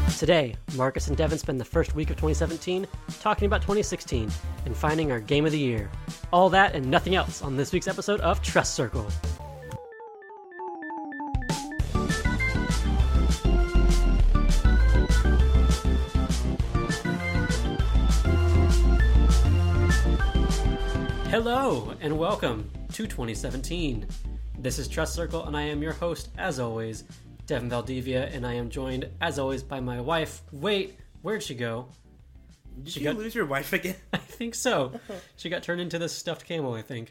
Today, Marcus and Devin spend the first week of 2017 talking about 2016 and finding our game of the year. All that and nothing else on this week's episode of Trust Circle. Hello and welcome to 2017. This is Trust Circle and I am your host, as always, Devin Valdivia, and I am joined, as always, by my wife. Wait, where'd she go? Did you lose your wife again? I think so. She got turned into this stuffed camel, I think.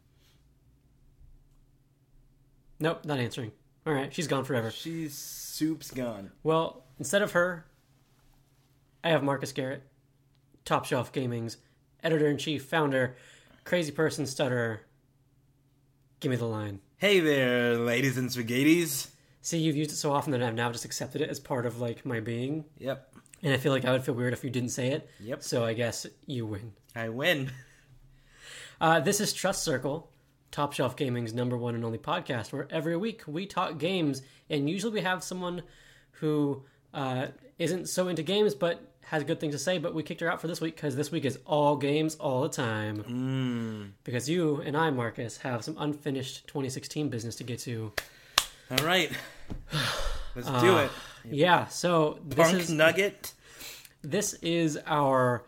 Nope, not answering. Alright, she's gone forever. Soup's gone. Well, instead of her, I have Marcus Garrett, Top Shelf Gaming's editor-in-chief, founder, crazy person, stutterer. Give me the line. Hey there, ladies and spaghettis. See, you've used it so often that I've now just accepted it as part of, like, my being. Yep. And I feel like I would feel weird if you didn't say it. Yep. So I guess you win. I win. This is Trust Circle, Top Shelf Gaming's number one and only podcast, where every week we talk games, and usually we have someone who isn't so into games but has good things to say, but we kicked her out for this week because this week is all games all the time. Because you and I, Marcus, have some unfinished 2016 business to get to. All right. Let's do it. Yeah, so Punk Nugget. This is our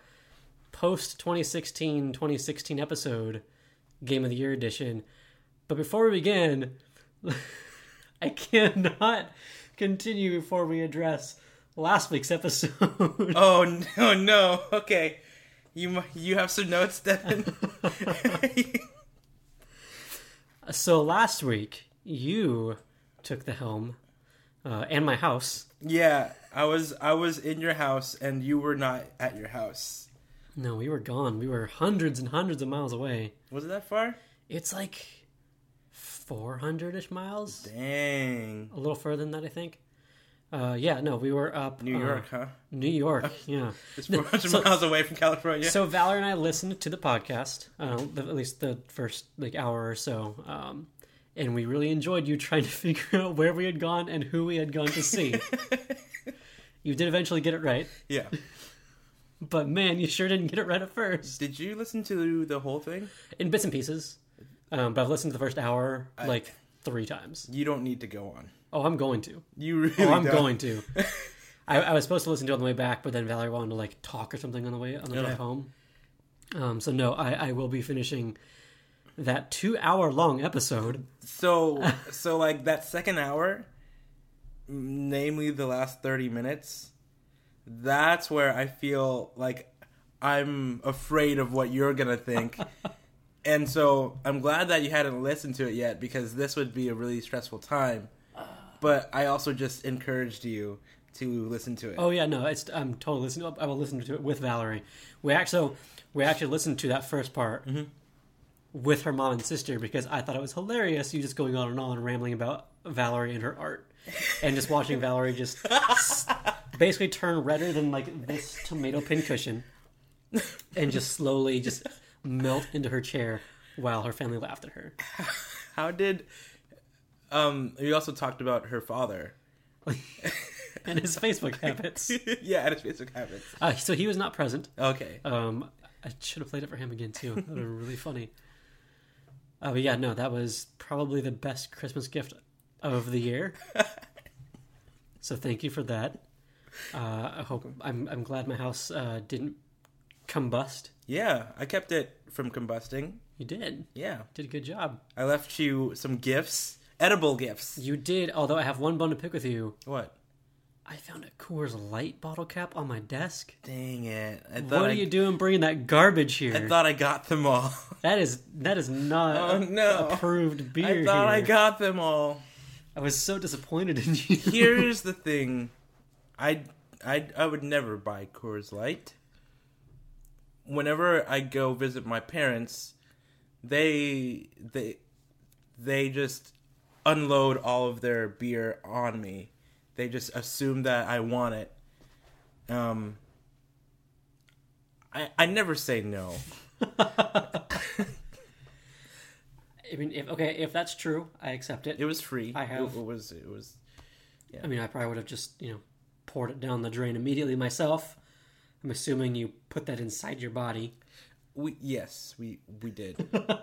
post-2016 episode, Game of the Year edition. But before we begin, I cannot continue before we address last week's episode. Oh, no. Okay. You have some notes, Devin? So last week, you took the helm, and my house. Yeah, I was in your house, and you were not at your house. No, we were gone. We were hundreds and hundreds of miles away. Was it that far? It's like 400-ish miles. Dang. A little further than that, I think. Yeah, no, we were up... New York, huh? New York, yeah. It's 400 miles away from California. So Valerie and I listened to the podcast, at least the first hour or so, and we really enjoyed you trying to figure out where we had gone and who we had gone to see. You did eventually get it right. Yeah. But man, you sure didn't get it right at first. Did you listen to the whole thing? In bits and pieces. But I've listened to the first hour, 3 times. You don't need to go on. Oh, I'm going to. You really don't. I'm going to. I was supposed to listen to it on the way back, but then Valerie wanted to, talk or something on the drive home. So no, I will be finishing that 2-hour-long episode. So that second hour, namely the last 30 minutes, that's where I feel like I'm afraid of what you're going to think. And so I'm glad that you hadn't listened to it yet, because this would be a really stressful time. But I also just encouraged you to listen to it. Oh yeah, no, I'm totally listening. I will listen to it with Valerie. We actually listened to that first part with her mom and sister, because I thought it was hilarious. You just going on and on rambling about Valerie and her art, and just watching Valerie just basically turn redder than this tomato pincushion, and just slowly just melt into her chair while her family laughed at her. How did? You also talked about her father. And his Facebook habits. Yeah, and his Facebook habits. So he was not present. Okay. I should have played it for him again, too. That would have been really funny. But yeah, no, that was probably the best Christmas gift of the year. So thank you for that. I'm glad my house didn't combust. Yeah, I kept it from combusting. You did? Yeah. Did a good job. I left you some gifts. Edible gifts. You did, although I have one bone to pick with you. What? I found a Coors Light bottle cap on my desk. Dang it. What are you doing bringing that garbage here? I thought I got them all. That is not approved beer. I thought here. I got them all. I was so disappointed in you. Here's the thing. I would never buy Coors Light. Whenever I go visit my parents, they just unload all of their beer on me. They just assume that I want it. I never say no. I mean, if that's true, I accept it. It was free. I have. It was. Yeah. I mean, I probably would have just, poured it down the drain immediately myself. I'm assuming you put that inside your body. We did.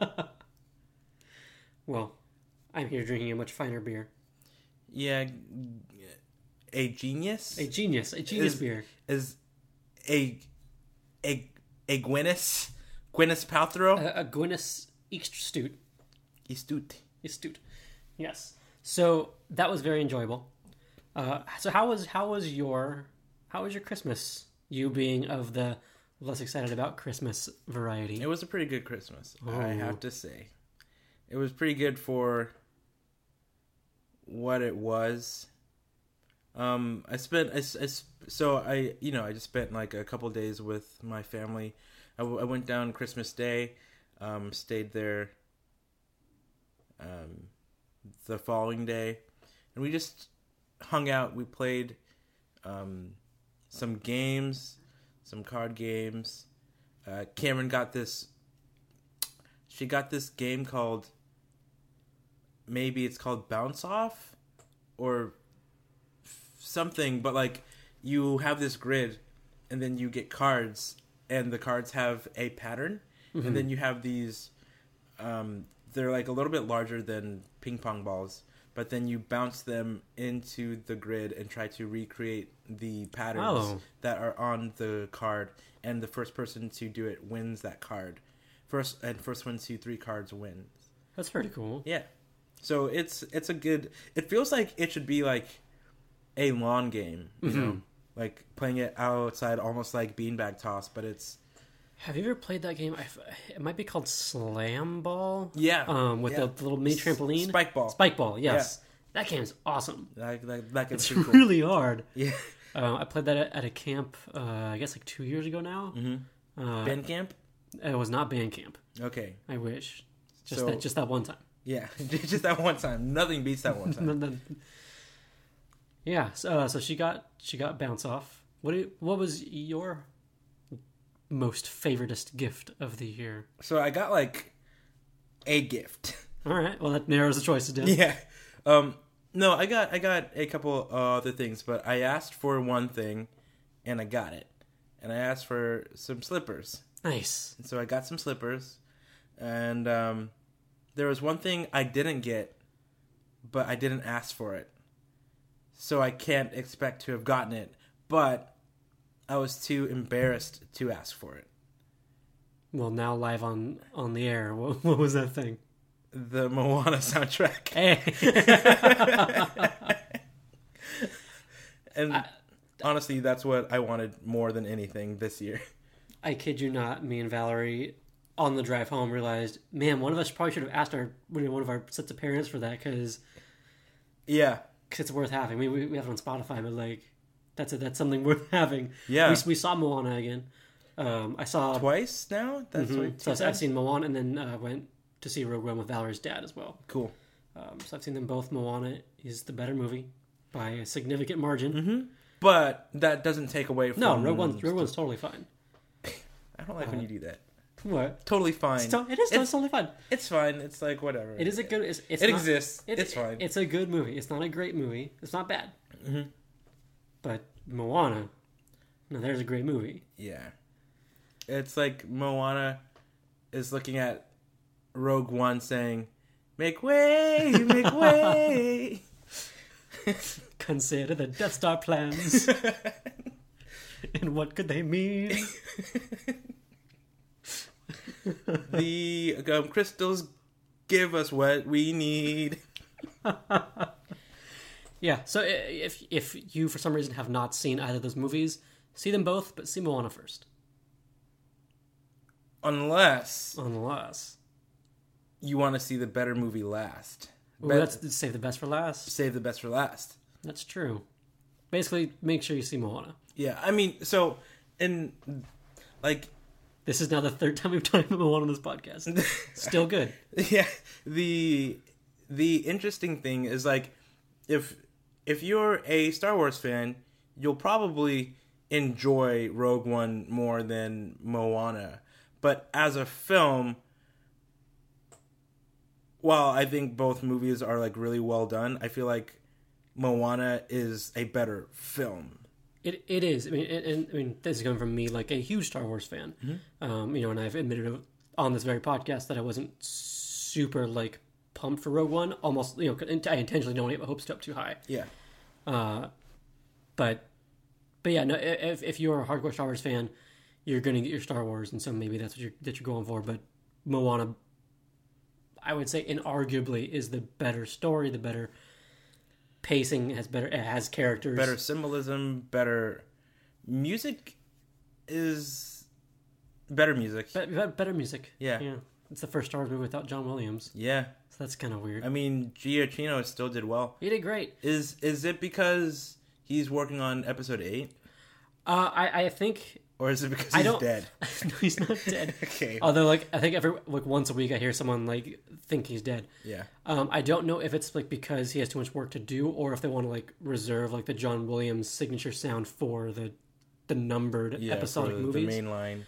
Well, I'm here drinking a much finer beer. Yeah, a genius. A genius beer. Is a Gwyneth Paltrow. A Gwyneth Eastute. Astute. Yes. So that was very enjoyable. So how was your Christmas? You being of the less excited about Christmas variety. It was a pretty good Christmas, Oh. I have to say. It was pretty good for what it was. I just spent like a couple days with my family. I went down Christmas Day, stayed there the following day, and we just hung out. We played some games, some card games. Cameron got this. She got this game called, maybe it's called Bounce Off or something, but like you have this grid and then you get cards and the cards have a pattern, and then you have these they're like a little bit larger than ping pong balls, but then you bounce them into the grid and try to recreate the patterns that are on the card, and the first person to do it wins that card. First one to 3 cards wins. That's pretty cool. Yeah. So it's a good. It feels like it should be like a lawn game, you know, like playing it outside, almost like beanbag toss. But it's. Have you ever played that game? It might be called Slam Ball. Yeah. With the little mini trampoline. Spike ball. Spike ball. Yes. Yeah. That game's awesome. That it's pretty cool. really hard. Yeah. I played that at a camp. I guess like 2 years ago now. Band camp. It was not band camp. Okay. I wish. Just that one time. Yeah, just that one time. Nothing beats that one time. Yeah. So she got Bounce Off. What was your most favoritist gift of the year? So I got like a gift. All right. Well, that narrows the choices down. Yeah. No, I got a couple other things, but I asked for one thing, and I got it. And I asked for some slippers. Nice. And so I got some slippers, and there was one thing I didn't get, but I didn't ask for it. So I can't expect to have gotten it, but I was too embarrassed to ask for it. Well, now live on the air, what was that thing? The Moana soundtrack. Hey. And honestly, that's what I wanted more than anything this year. I kid you not, me and Valerie, on the drive home, realized, man, one of us probably should have asked one of our sets of parents for that, because it's worth having. We have it on Spotify, but like, that's something worth having. Yeah. We saw Moana again. I saw... Twice now? That's what So I've seen Moana, and then went to see Rogue One with Valerie's dad as well. Cool. So I've seen them both. Moana is the better movie by a significant margin. Mm-hmm. But that doesn't take away from... No, Rogue One's totally fine. I don't like when you do that. What? Totally fine. It's totally fine. It's fine. It's like, whatever. It is a good... It exists. It's fine. It's a good movie. It's not a great movie. It's not bad. Mm-hmm. But Moana... No, there's a great movie. Yeah. It's like Moana is looking at Rogue One saying, "Make way, make way." Consider the Death Star plans. And what could they mean? The crystals give us what we need. Yeah, so if you for some reason have not seen either of those movies, see them both, but see Moana first. Unless you want to see the better movie last. Ooh, let's save the best for last. Save the best for last. That's true. Basically, make sure you see Moana. Yeah, I mean, so, and, like... This is now the third time we've done Moana on this podcast. Still good. Yeah, the interesting thing is, like, if you're a Star Wars fan, you'll probably enjoy Rogue One more than Moana. But as a film, while I think both movies are like really well done, I feel like Moana is a better film. It is. I mean, I mean, this is coming from me, like a huge Star Wars fan. Mm-hmm. You know, and I've admitted on this very podcast that I wasn't super like pumped for Rogue One. Almost, you know, I intentionally don't get my hopes up too high. Yeah. But yeah, no. If you're a hardcore Star Wars fan, you're gonna get your Star Wars, and so maybe that's what you're going for. But Moana, I would say, inarguably, is the better story, the better pacing, it has characters, Better symbolism, better music is better music. better music. Yeah. It's the first Star Wars movie without John Williams, Yeah. so that's kind of weird. I mean, Giacchino still did well. He did great. Is it because he's working on episode 8? I think. Or is it because I he's don't- dead? No, he's not dead. Okay. Although, like, I think every once a week I hear someone like think he's dead. Yeah. I don't know if it's like because he has too much work to do, or if they want to like reserve like the John Williams signature sound for the numbered episodic for movies. the main line.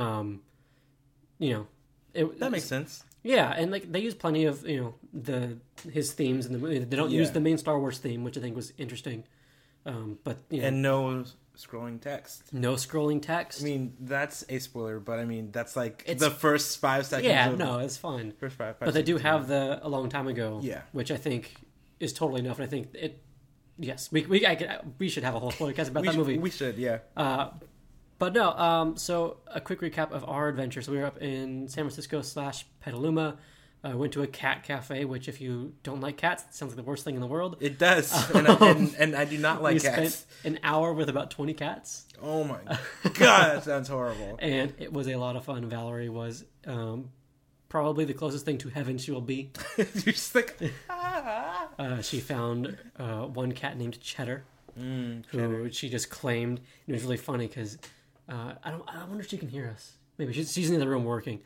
You know, That makes sense. Yeah, and like they use plenty of his themes in the movie. They don't use the main Star Wars theme, which I think was interesting. But you know, And no scrolling text. no scrolling text. I mean, that's a spoiler, but I mean, that's like It's- the first 5 seconds. yeah, of, no, it's fine. First five But they do seconds. have the a long time ago, Yeah. which I think is totally enough. And I think it. Yes, we should have a whole podcast about that movie. We should, yeah. But no, so a quick recap of our adventure. So we were up in San Francisco / Petaluma. Went to a cat cafe, which if you don't like cats, it sounds like the worst thing in the world. It does, and I do not like We cats. spent an hour with about 20 cats, Oh my god, that sounds horrible. and it was a lot of fun. Valerie was probably the closest thing to heaven she will be. You're just like, She found one cat named Cheddar, who she just claimed. It was really funny because I wonder if she can hear us. Maybe she's in the other room working.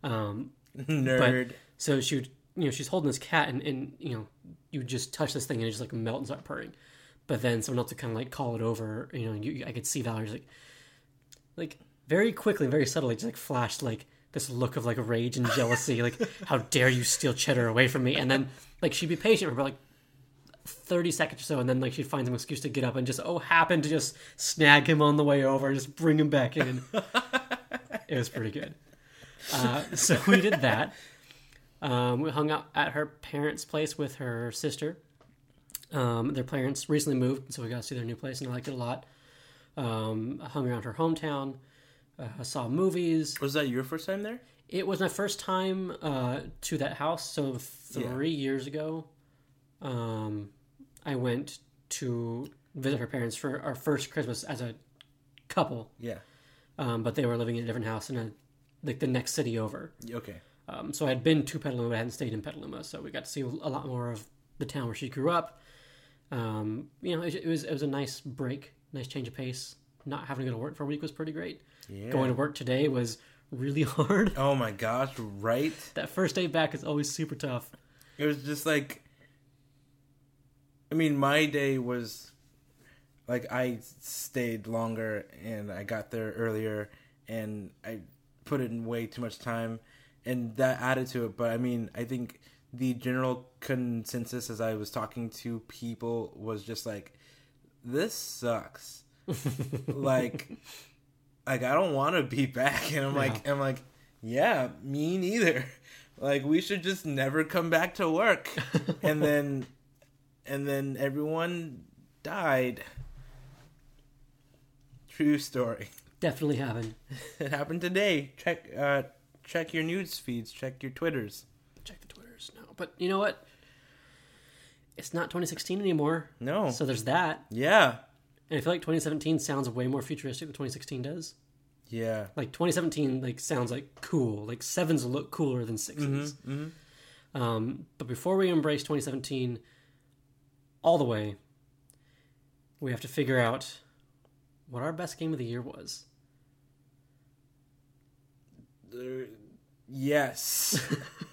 nerd. But, so she would, she's holding this cat, and you just touch this thing and it just like melt and start purring. But then someone else would kind of like call it over. I could see Valerie like very quickly, very subtly, just like flashed like this look of like rage and jealousy, like how dare you steal Cheddar away from me? And then like she'd be patient for about like 30 seconds or so, and then like she'd find some excuse to get up and just happen to just snag him on the way over and just bring him back in. It was pretty good. So we did that. We hung out at her parents' place with her sister. Their parents recently moved, so we got to see their new place, and I liked it a lot. Hung around her hometown, saw movies. Was that your first time there? It was my first time to that house. So 3 years ago, I went to visit her parents for our first Christmas as a couple. Yeah. But they were living in a different house in the next city over. Okay. So I had been to Petaluma, but I hadn't stayed in Petaluma, so we got to see a lot more of the town where she grew up. It was a nice break, nice change of pace. Not having to go to work for a week was pretty great. Yeah. Going to work today was really hard. Oh my gosh, right? That first day back is always super tough. It was just like, I mean, my day was like I stayed longer and I got there earlier and I put in way too much time and that added to it. But I mean, I think the general consensus as I was talking to people was just like, this sucks. like I don't want to be back. And I'm like, yeah, me neither. Like, we should just never come back to work. and then everyone died. True story. Definitely happened. It happened today. Check your news feeds. Check your Twitters. Check the Twitters. No, but you know what? It's not 2016 anymore. No. So there's that. Yeah. And I feel like 2017 sounds way more futuristic than 2016 does. Yeah. Like 2017 like sounds like cool. Like 7s look cooler than 6s. But before we embrace 2017 all the way, we have to figure out what our best game of the year was. Yes.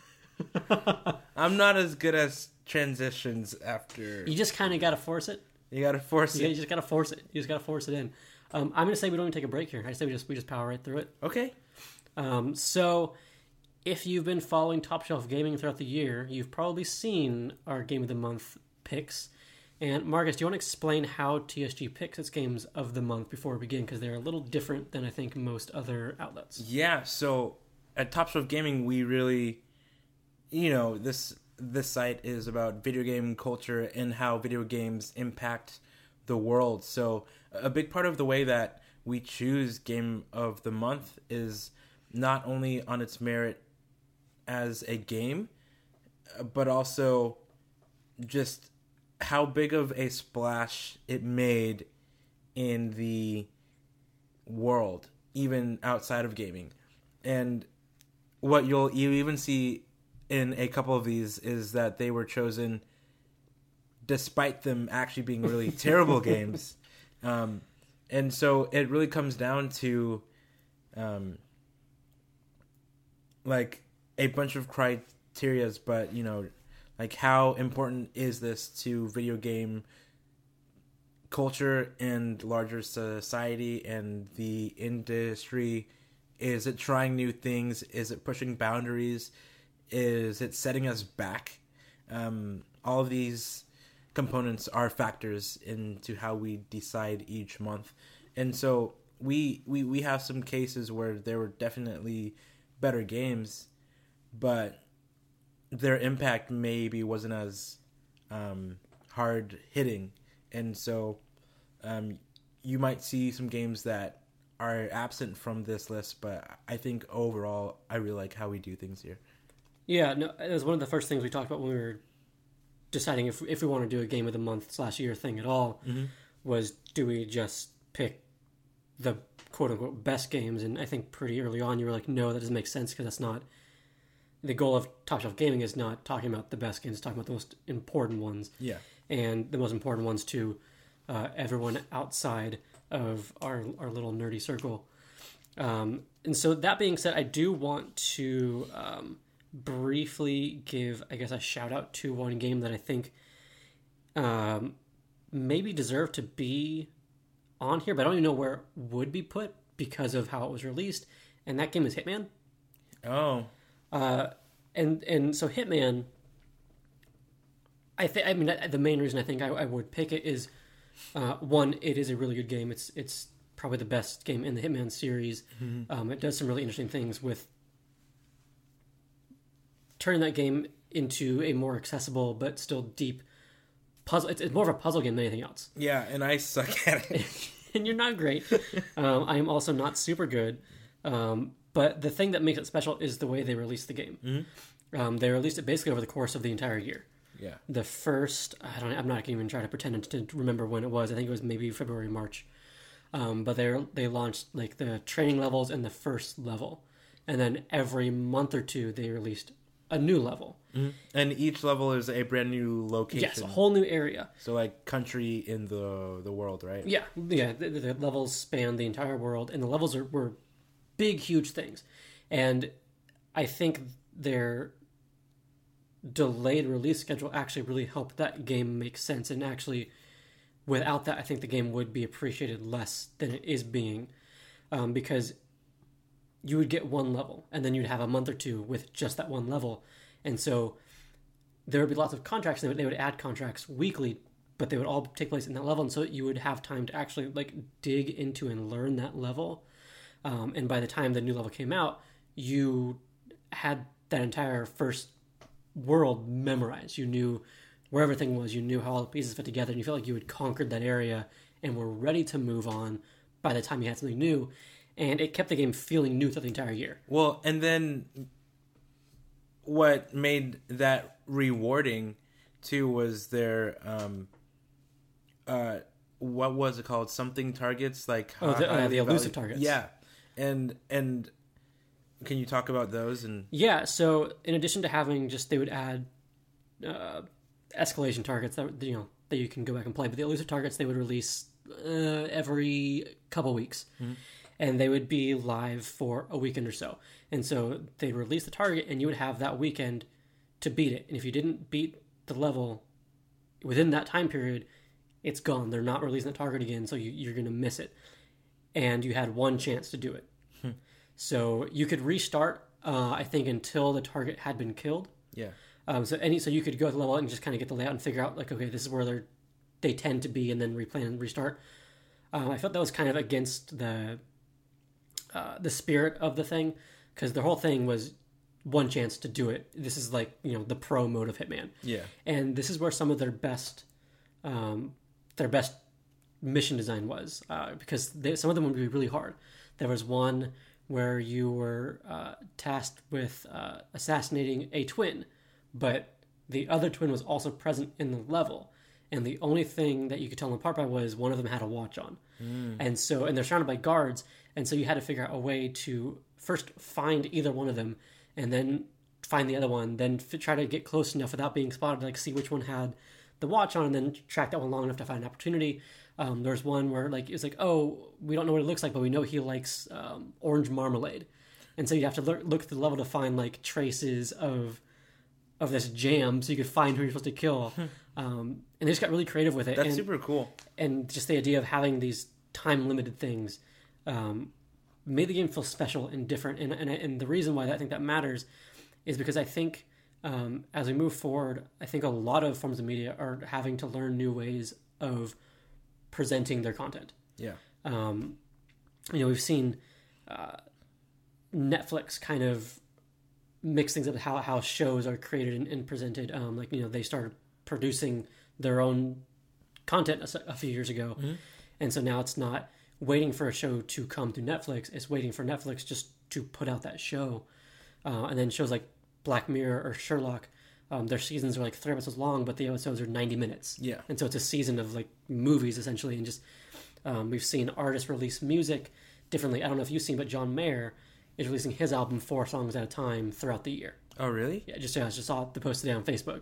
I'm not as good as transitions after. You just kind of got to force it. You gotta force You it. just got to force it. You just got to force it in. I'm going to say we don't even take a break here. I say we just power right through it. Okay. So if you've been following Top Shelf Gaming throughout the year, you've probably seen our Game of the Month picks. And Marcus, do you want to explain how TSG picks its games of the month before we begin? Because they're a little different than I think most other outlets. Yeah, so at Top Shelf Gaming, we really, this site is about video game culture and how video games impact the world. So a big part of the way that we choose Game of the Month is not only on its merit as a game, but also just how big of a splash it made in the world, even outside of gaming. And what you even see in a couple of these is that they were chosen despite them actually being really terrible games. And so it really comes down to like a bunch of criterias, but like how important is this to video game culture and larger society and the industry? Is it trying new things? Is it pushing boundaries? Is it setting us back? All of these components are factors into how we decide each month. And so we have some cases where there were definitely better games, but their impact maybe wasn't as hard hitting. And so you might see some games that are absent from this list, but I think overall I really like how we do things here. Yeah, no, it was one of the first things we talked about when we were deciding if we want to do a game of the month / year thing at all, was do we just pick the quote-unquote best games? And I think pretty early on you were like, no, that doesn't make sense because that's not... The goal of Top Shelf Gaming is not talking about the best games, it's talking about the most important ones. Yeah. And the most important ones to everyone outside of our little nerdy circle. And so that being said, I do want to briefly give, I guess, a shout out to one game that I think maybe deserved to be on here, but I don't even know where it would be put because of how it was released. And that game is Hitman. Oh. And so Hitman, the main reason I think I would pick it is, one, it is a really good game. It's probably the best game in the Hitman series. It does some really interesting things with turning that game into a more accessible but still deep puzzle. It's more of a puzzle game than anything else. Yeah, and I suck at it. And you're not great. I am also not super good. But the thing that makes it special is the way they released the game. They released it basically over the course of the entire year. Yeah. The first, I'm not going to even try to pretend to remember when it was. I think it was maybe February, March. But they launched like the training levels and the first level. And then every month or two they released a new level. And each level is a brand new location. Yes, a whole new area. So like country in the world, right? Yeah. The levels span the entire world, and the levels were big, huge things. And I think their delayed release schedule actually really helped that game make sense. And actually, without that, I think the game would be appreciated less than it is being. Because you would get one level, and then you'd have a month or two with just that one level. And so there would be lots of contracts. They would add contracts weekly, but they would all take place in that level. And so you would have time to actually like dig into and learn that level. And by the time the new level came out, you had that entire first world memorized. You knew where everything was. You knew how all the pieces fit together. And you felt like you had conquered that area and were ready to move on by the time you had something new. And it kept the game feeling new throughout the entire year. Well, and then what made that rewarding, too, was their... what was it called? Something targets? Like the elusive targets. Yeah. And can you talk about those? And yeah, so in addition to having they would add escalation targets that you can go back and play, but the elusive targets they would release every couple weeks, and they would be live for a weekend or so. And so they'd release the target, and you would have that weekend to beat it. And if you didn't beat the level within that time period, it's gone. They're not releasing the target again, so you're going to miss it. And you had one chance to do it. So you could restart, I think, until the target had been killed. Yeah. So you could go to the level and just kind of get the layout and figure out, like, okay, this is where they're they tend to be, and then replan and restart. I felt that was kind of against the spirit of the thing, because the whole thing was one chance to do it. This is like, the pro mode of Hitman. Yeah. And this is where some of their best mission design was, because some of them would be really hard. There was one where you were tasked with assassinating a twin, but the other twin was also present in the level, and the only thing that you could tell them apart by was one of them had a watch on. And they're surrounded by guards, and so you had to figure out a way to first find either one of them, and then find the other one, then try to get close enough without being spotted, like see which one had the watch on, and then track that one long enough to find an opportunity. There's one where it's like, oh, we don't know what it looks like, but we know he likes orange marmalade, and so you have to look at the level to find like traces of this jam, so you could find who you're supposed to kill. And they just got really creative with it. That's super cool. And just the idea of having these time limited things made the game feel special and different. And the reason why I think that matters is because I think as we move forward, I think a lot of forms of media are having to learn new ways of presenting their content. Yeah. We've seen Netflix kind of mix things up with how shows are created and presented. They started producing their own content a few years ago. And so now it's not waiting for a show to come to Netflix, it's waiting for Netflix just to put out that show. And then shows like Black Mirror or Sherlock, their seasons are like 3 episodes long, but the episodes are 90 minutes. Yeah. And so it's a season of like movies essentially. And just we've seen artists release music differently. I don't know if you've seen, but John Mayer is releasing his album 4 songs at a time throughout the year. Oh, really? Yeah, I just saw the post today on Facebook.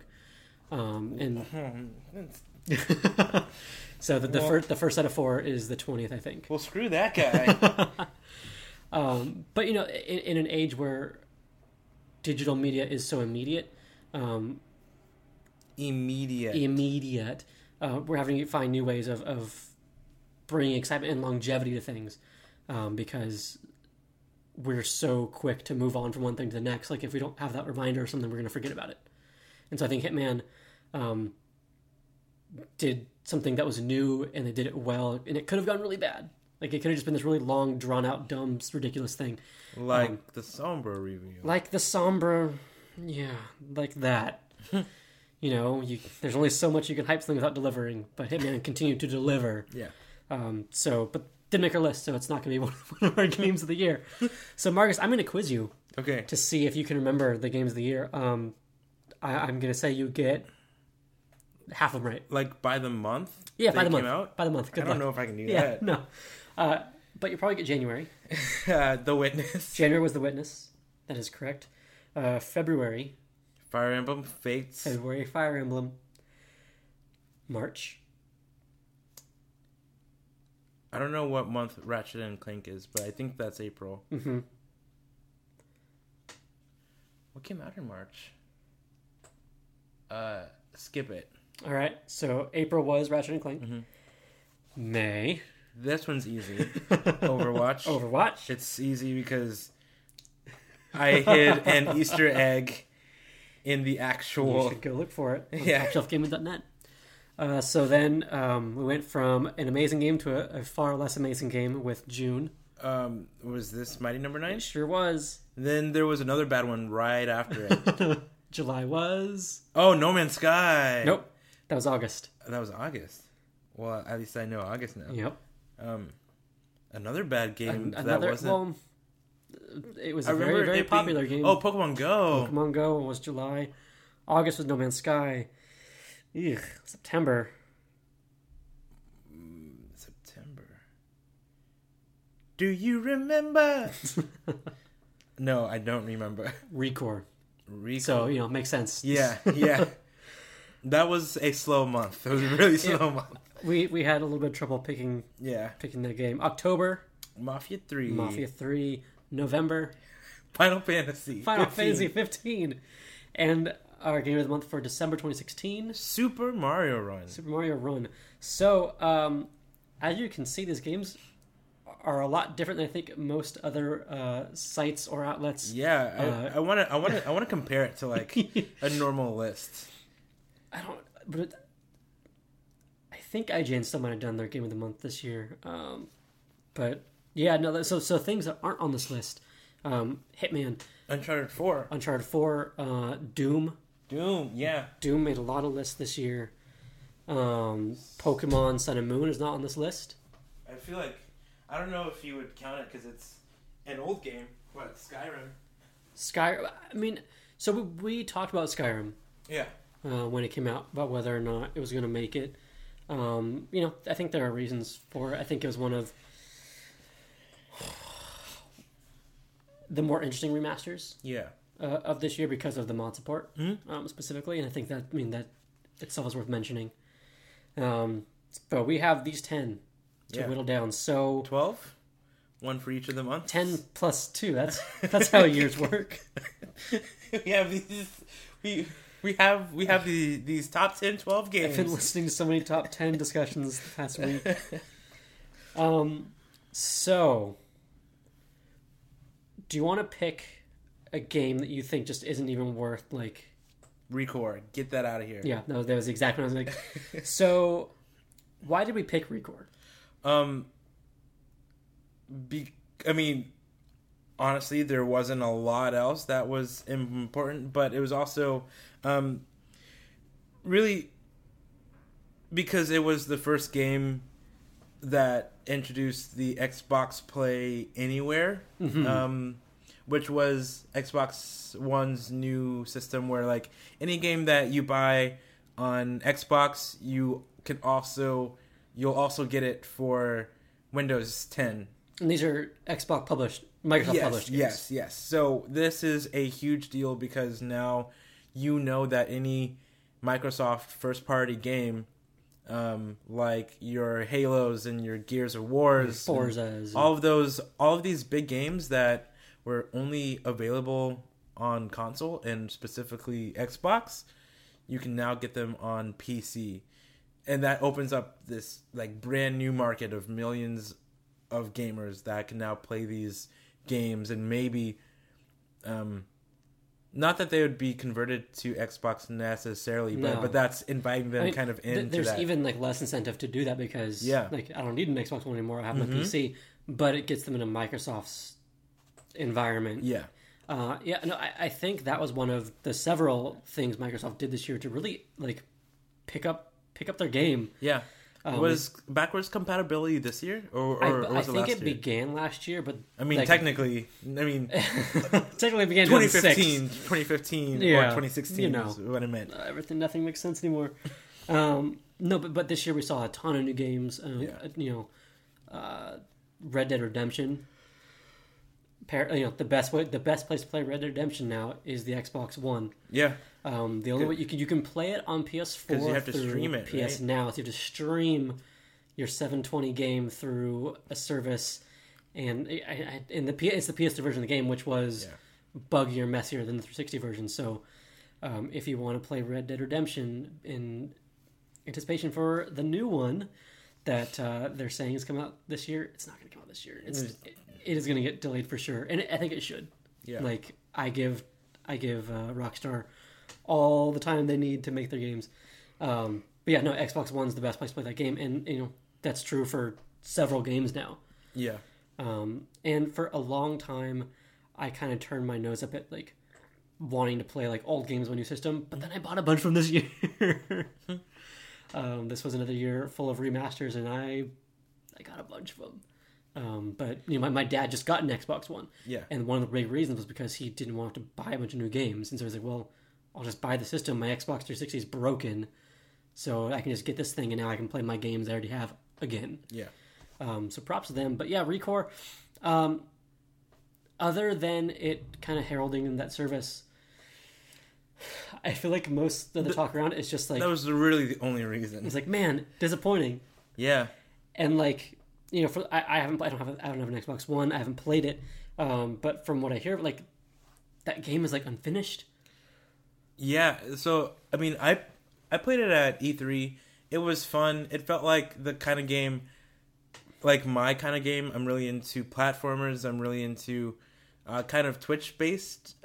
So the first set of 4 is the 20th, I think. Well, screw that guy. But in an age where digital media is so immediate, we're having to find new ways of bringing excitement and longevity to things, because we're so quick to move on from one thing to the next. Like if we don't have that reminder or something, we're going to forget about it. And so I think Hitman did something that was new, and they did it well, and it could have gone really bad. Like it could have just been this really long, drawn out, dumb, ridiculous thing. Like the Sombra review. Like the Sombra, yeah, like that. There's only so much you can hype something without delivering, but Hitman continued to deliver. Yeah. But didn't make our list, so it's not going to be one of our games of the year. So Marcus, I'm going to quiz you. Okay. To see if you can remember the games of the year. I'm going to say you get half of them right. Like by the month? Yeah, by the month. Came out? By the month. Good I don't luck. know if I can do Yeah, that. no. But you probably get January. The Witness. January was The Witness. That is correct. February. Fire Emblem Fates. February, Fire Emblem. March. I don't know what month Ratchet and Clank is, but I think that's April. Mm-hmm. What came out in March? Skip it. All right. So April was Ratchet and Clank. Mm-hmm. May. This one's easy. Overwatch. Overwatch. It's easy because I hid an Easter egg in the actual... You should go look for it on Yeah. TopShelfGaming.net. So then we went from an amazing game to a far less amazing game with June. Was this Mighty Number 9? It sure was. Then there was another bad one right after it. July was... Oh, No Man's Sky. Nope. That was August. That was August. Well, at least I know August now. Yep. Another bad game Another, that wasn't... Well, it was a very, very popular game. Oh, Pokemon Go. Pokemon Go was July. August was No Man's Sky. Ugh, September. September. Do you remember? No, I don't remember. Recore. So, makes sense. Yeah. That was a slow month. It was a really slow month. We had a little bit of trouble picking that game. October. Mafia 3. Mafia 3. November. Final Fantasy 15. And our game of the month for December 2016. Super Mario Run. So, as you can see, these games are a lot different than I think most other sites or outlets. Yeah, I want to compare it to like a normal list. But I think IGN still might have done their Game of the Month this year. But yeah, no. So things that aren't on this list: Hitman, Uncharted 4, Doom. Yeah. Doom made a lot of lists this year. Pokemon Sun and Moon is not on this list. I feel like I don't know if you would count it because it's an old game, but Skyrim. I mean, so we talked about Skyrim. Yeah. When it came out, about whether or not it was going to make it. I think there are reasons for it. I think it was one of the more interesting remasters. Yeah. Of this year because of the mod support, specifically, and I think that itself is worth mentioning. But we have these 10 to whittle down. So 12, one for each of the months. 10 plus 2. That's how years work. We have these. We have these top 10, 12 games. I've been listening to so many top 10 discussions the past week. So, do you want to pick a game that you think just isn't even worth Record? Get that out of here. Yeah, no, that was exactly what I was like. So, why did we pick Record? Honestly, there wasn't a lot else that was important, but it was also really because it was the first game that introduced the Xbox Play Anywhere, which was Xbox One's new system where any game that you buy on Xbox, you'll also get it for Windows 10. And these are Xbox published, Microsoft published games. Yes. So this is a huge deal because now you know that any Microsoft first-party game, like your Halos and your Gears of Wars, Forzas, all of these big games that were only available on console and specifically Xbox, you can now get them on PC, and that opens up this brand new market of millions of gamers that can now play these games and maybe not that they would be converted to Xbox necessarily, but that's inviting them into there's that. even less incentive to do that because I don't need an Xbox One anymore. I have my PC, but it gets them into Microsoft's environment. I think that was one of the several things Microsoft did this year to really pick up their game. Was backwards compatibility this year, or was it last year? I think it began last year, but technically, technically it began 2015 or 2016 is what I meant. Nothing makes sense anymore. No, but this year we saw a ton of new games. Red Dead Redemption. The best place to play Red Dead Redemption now is the Xbox One. Yeah. The only way you can play it on PS4 because you have to stream it. PS right? Now, so you have to stream your 720 game through a service, and it's the PS2 version of the game, which was buggier, messier than the 360 version. So, if you want to play Red Dead Redemption in anticipation for the new one that they're saying is coming out this year, it's not going to come out this year. It is going to get delayed for sure, and I think it should. Yeah. I give Rockstar all the time they need to make their games. Xbox One's the best place to play that game, and that's true for several games now. Yeah. And for a long time, I kind of turned my nose up at wanting to play old games on a new system, but then I bought a bunch from this year. This was another year full of remasters, and I got a bunch of them. But my dad just got an Xbox One, and one of the big reasons was because he didn't want to buy a bunch of new games, and so he's like, "Well, I'll just buy the system. My Xbox 360 is broken, so I can just get this thing, and now I can play my games I already have again." Yeah. So props to them. But yeah, Recore. Other than it kind of heralding that service, I feel like most of the talk around is just that was really the only reason. It's man, disappointing. Yeah. And I don't have an Xbox One. I haven't played it, but from what I hear, that game is unfinished. Yeah. So I played it at E3. It was fun. It felt like the kind of game, my kind of game. I'm really into platformers. I'm really into kind of Twitch-based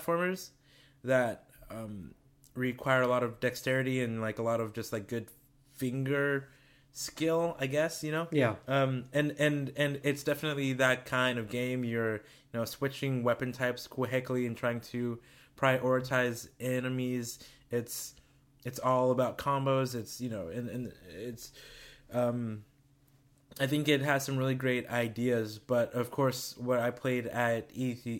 platformers that require a lot of dexterity and a lot of just good finger skill, I guess, Yeah. and it's definitely that kind of game. You're switching weapon types quickly and trying to prioritize enemies. It's all about combos. It's and it's I think it has some really great ideas, but of course what I played at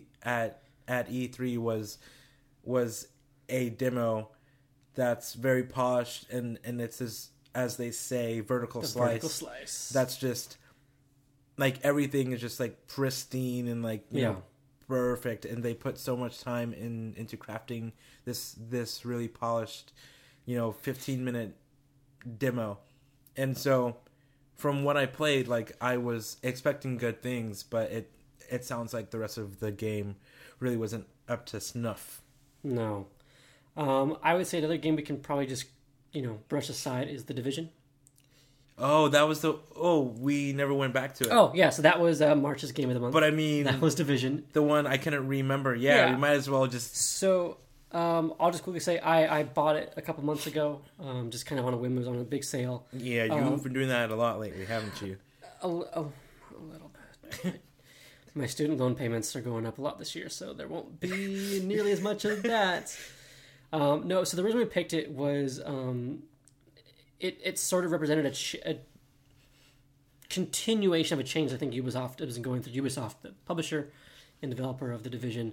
E3 was a demo that's very polished, and it's this, as they say, vertical slice. That's just like everything is just like pristine and like perfect, and they put so much time into crafting this really polished 15-minute demo. And so from what I played, like, I was expecting good things, but it sounds like the rest of the game really wasn't up to snuff. No. I would say another game we can probably just brush aside is The Division. Oh, that was we never went back to it. Oh, yeah, so that was March's game of the month. But I mean, that was Division. The one I couldn't remember. Yeah, we might as well just... So, I'll just quickly say I bought it a couple months ago, just kind of on a whim. It was on a big sale. Yeah, you've been doing that a lot lately, haven't you? A little bit. My student loan payments are going up a lot this year, so there won't be nearly as much of that. No, so the reason we picked it was it sort of represented a continuation of a change I think Ubisoft has been going through. Ubisoft, the publisher and developer of The Division.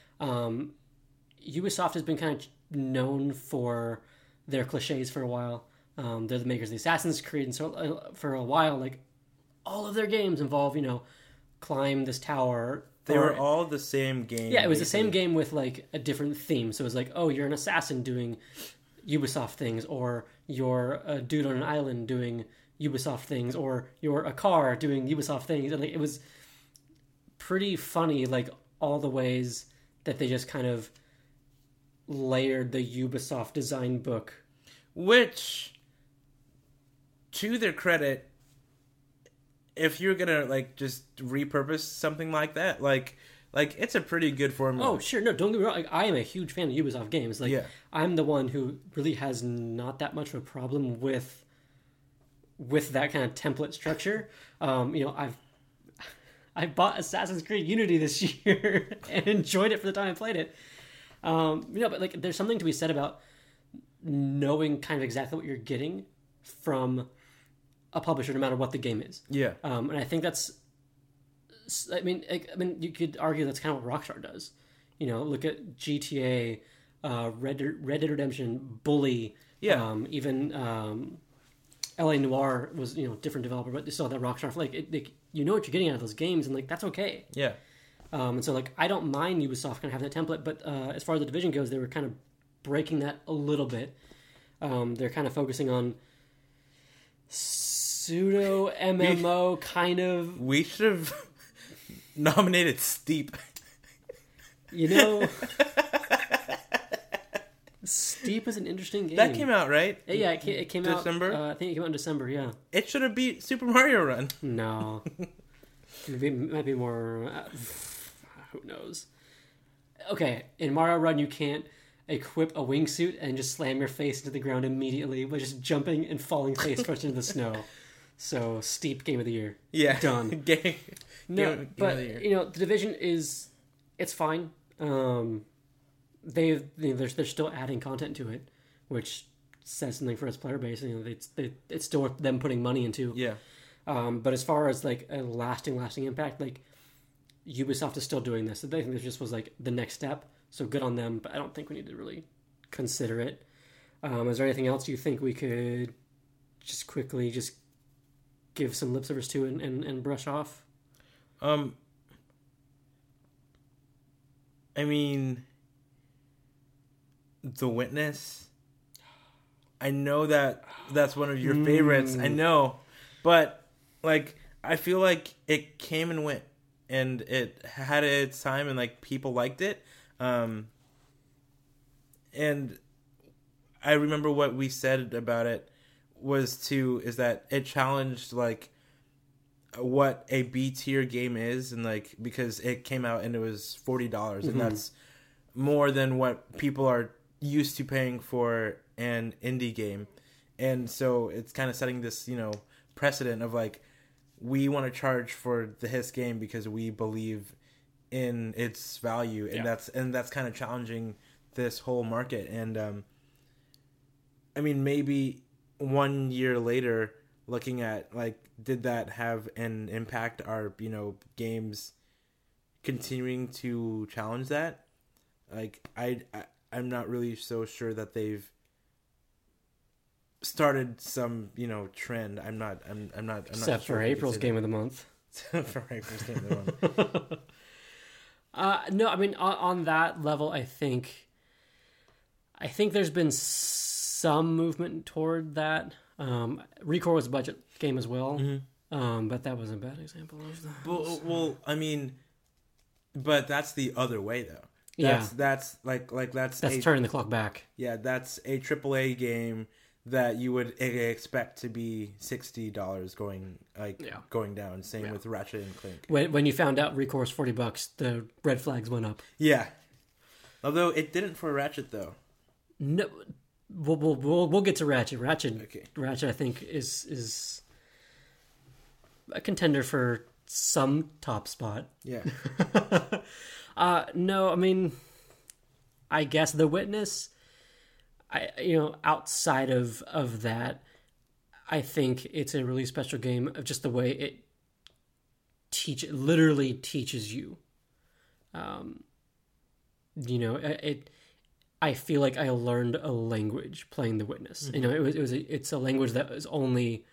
Ubisoft has been kind of known for their cliches for a while. They're the makers of the Assassin's Creed, and so for a while, like, all of their games involve, climb this tower. They were all the same game. Yeah, it was the same game with, like, a different theme. So it was like, oh, you're an assassin doing Ubisoft things, or you're a dude on an island doing Ubisoft things, or you're a car doing Ubisoft things. And, like, it was pretty funny, like, all the ways that they just kind of layered the Ubisoft design book. Which, to their credit, if you're gonna like just repurpose something like that, like it's a pretty good formula. Oh, sure. No, don't get me wrong. Like, I am a huge fan of Ubisoft games. Like, I'm the one who really has not that much of a problem with that kind of template structure. I bought Assassin's Creed Unity this year and enjoyed it for the time I played it. But like, there's something to be said about knowing kind of exactly what you're getting from a publisher, no matter what the game is. Yeah. And I think that's, I mean, you could argue that's kind of what Rockstar does. Look at GTA, Red Dead Redemption, Bully. Yeah. Even LA Noire was different developer, but they still had that Rockstar. Like, you know what you're getting out of those games, and like that's okay. Yeah. And so, like, I don't mind Ubisoft kind of having that template, but as far as The Division goes, they were kind of breaking that a little bit. They're kind of focusing on pseudo MMO kind of. We should have nominated Steep. Steep is an interesting game. That came out, right? Yeah, it came out December. I think it came out in December. Yeah. It should have beat Super Mario Run. No. It might be more. Who knows? Okay, in Mario Run, you can't equip a wingsuit and just slam your face into the ground immediately by just jumping and falling face first into the snow. So, Steep Game of the Year. Yeah. Done. Game but, of the year. The Division it's fine. They're still adding content to it, which says something for its player base. It's still them putting money into. Yeah. But as far as like a lasting impact, like Ubisoft is still doing this. I think this just was like the next step. So good on them, but I don't think we need to really consider it. Is there anything else you think we could just quickly just give some lip service to and brush off? I mean, The Witness. I know that's one of your favorites. I know, but like, I feel like it came and went, and it had its time, and like people liked it. And I remember what we said about it is that it challenged like what a B tier game is, and like, because it came out and it was $40, and that's more than what people are used to paying for an indie game. And so it's kind of setting this, precedent of like, we want to charge for the Hiss game because we believe in its value, and that's kind of challenging this whole market. And I mean, maybe 1 year later, looking at like, did that have an impact? Are games continuing to challenge that? Like, I'm not really so sure that they've started some trend. I'm not except sure for April's game of the month. For April's game of the month. No, I mean on that level, I think there's been some movement toward that. Recore was a budget game as well, but that was a bad example of that. Well, I mean, but that's the other way though. That's turning the clock back. Yeah, that's a AAA game that you would expect to be $60 going down. Same with Ratchet and Clank. When you found out Recore's $40, the red flags went up. Yeah, although it didn't for Ratchet though. No, we'll get to Ratchet. Ratchet, I think is a contender for some top spot. Yeah. No, I mean, I guess The Witness. Outside of that, I think it's a really special game of just the way it literally teaches you. I feel like I learned a language playing The Witness. Mm-hmm. It's a language that is only,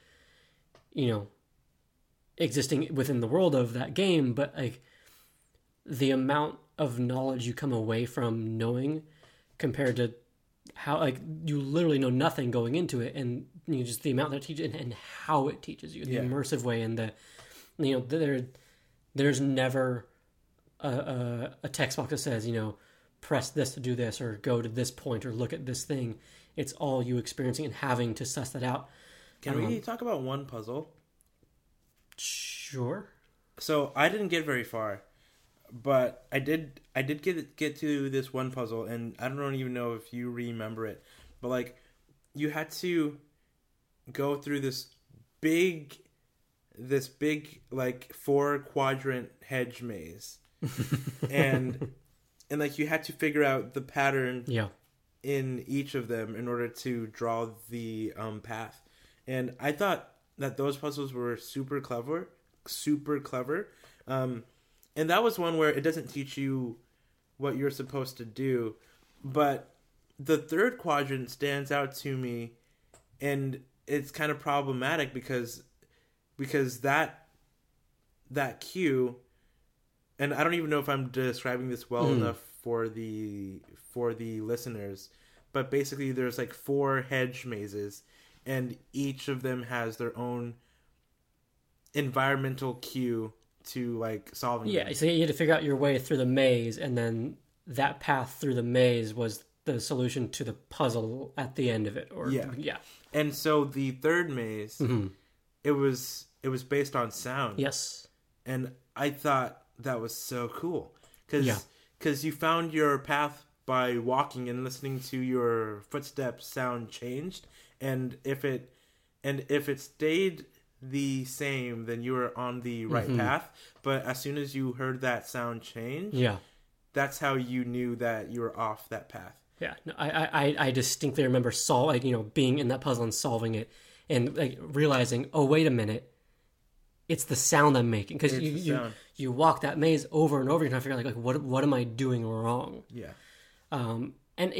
existing within the world of that game, but like the amount of knowledge you come away from knowing compared to how like you literally know nothing going into it, and just the amount that it teaches and how it teaches you, the immersive way, and there's never a text box that says press this to do this or go to this point or look at this thing. It's all you experiencing and having to suss that out. Can we talk about one puzzle? Sure. So I didn't get very far, but I did get to this one puzzle, and I don't even know if you remember it, but like you had to go through this big like 4-quadrant hedge maze. and like you had to figure out the pattern in each of them in order to draw the path. And I thought that those puzzles were super clever. And that was one where it doesn't teach you what you're supposed to do. But the third quadrant stands out to me, and it's kind of problematic because that cue, and I don't even know if I'm describing this well enough for the listeners, but basically there's like 4 hedge mazes, and each of them has their own environmental cue to like solving them. So you had to figure out your way through the maze, and then that path through the maze was the solution to the puzzle at the end of it. And so the third maze, it was based on sound. Yes. And I thought that was so cool because you found your path by walking and listening to your footsteps sound changed, and if it stayed the same, then you were on the right path. But as soon as you heard that sound change, that's how you knew that you were off that path. Yeah, no, I distinctly remember being in that puzzle and solving it, and like realizing, oh wait a minute, it's the sound I'm making, because you walk that maze over and over, and trying to figure out like what am I doing wrong? Yeah, and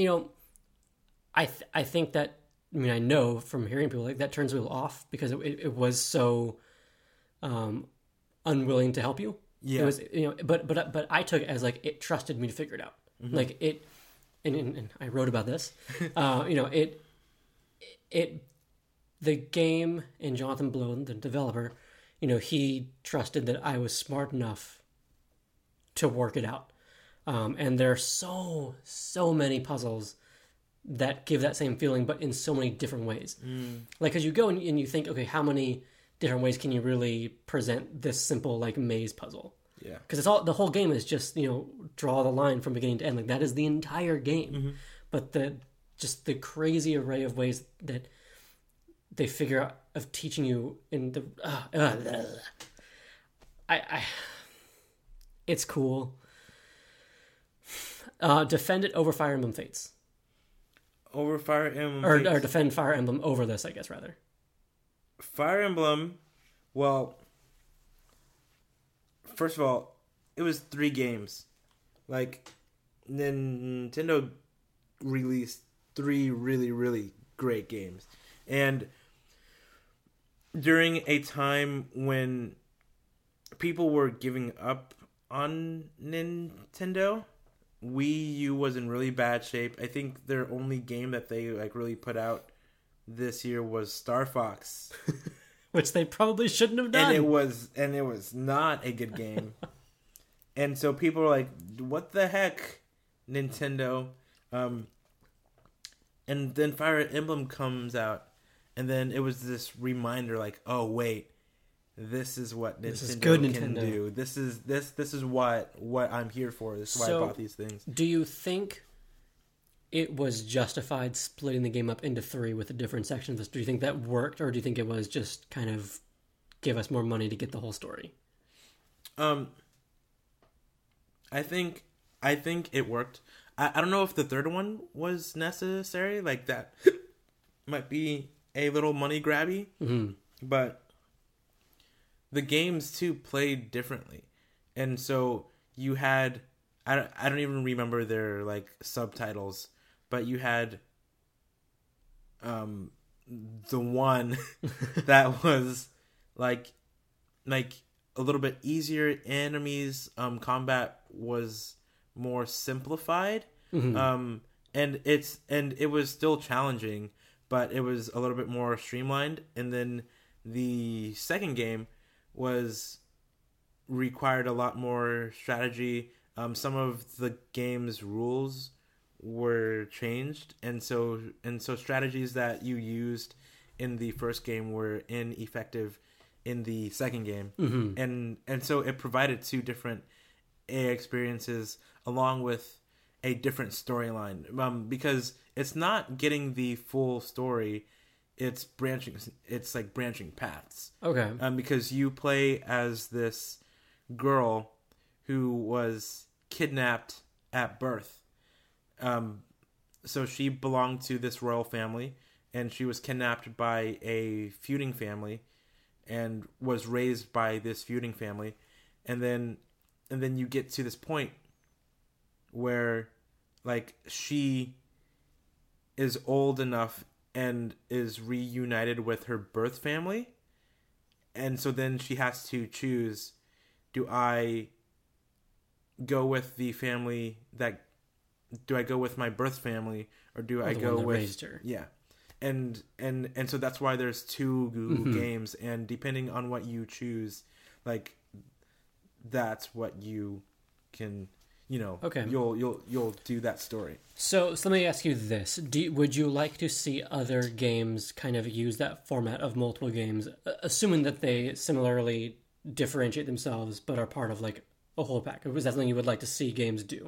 I think that. I mean, I know from hearing people like that turns people off because it was so unwilling to help you. Yeah, it was but I took it as like it trusted me to figure it out. Mm-hmm. Like it, and I wrote about this. The game and Jonathan Blow, the developer, he trusted that I was smart enough to work it out. And there are so many puzzles that give that same feeling, but in so many different ways. Like, because you go and you think, okay, how many different ways can you really present this simple like maze puzzle? Yeah, because the whole game is just draw the line from beginning to end. Like that is the entire game. Mm-hmm. But the crazy array of ways that they figure out of teaching you in the it's cool. Defend it over Fire Emblem Fates. Over Fire Emblem or Fates. defend Fire Emblem over this, I guess, rather. Fire Emblem, well, first of all, it was 3 games. Like, Nintendo released 3 really, really great games. And during a time when people were giving up on Nintendo, Wii U was in really bad shape. I think their only game that they like really put out this year was Star Fox, which they probably shouldn't have done. And it was not a good game. And so people were like, "What the heck, Nintendo?" And then Fire Emblem comes out, and then it was this reminder, like, "Oh wait, this is what Nintendo can do. This is what I'm here for. This is why I bought these things." Do you think it was justified splitting the game up into 3 with the different sections? Do you think that worked, or do you think it was just kind of give us more money to get the whole story? I think it worked. I don't know if the third one was necessary. Like, that might be a little money grabby, but the games too played differently, and so you had I don't even remember their like subtitles, but you had the one that was like a little bit easier enemies. Combat was more simplified, and it was still challenging, but it was a little bit more streamlined. And then the second game required a lot more strategy. Some of the game's rules were changed, and so strategies that you used in the first game were ineffective in the second game, and so it provided 2 different experiences along with a different storyline, because it's not getting the full story. It's like branching paths. Okay. Because you play as this girl who was kidnapped at birth. So she belonged to this royal family, and she was kidnapped by a feuding family and was raised by this feuding family. And then you get to this point where like she is old enough and is reunited with her birth family, and so then she has to choose: do I go with the family do I go with my birth family, or do I go with raised her? Yeah, and so that's why there's 2 games, and depending on what you choose, like that's what you can. Okay. You'll do that story. So let me ask you this: would you like to see other games kind of use that format of multiple games, assuming that they similarly differentiate themselves but are part of like a whole pack? Or is that something you would like to see games do?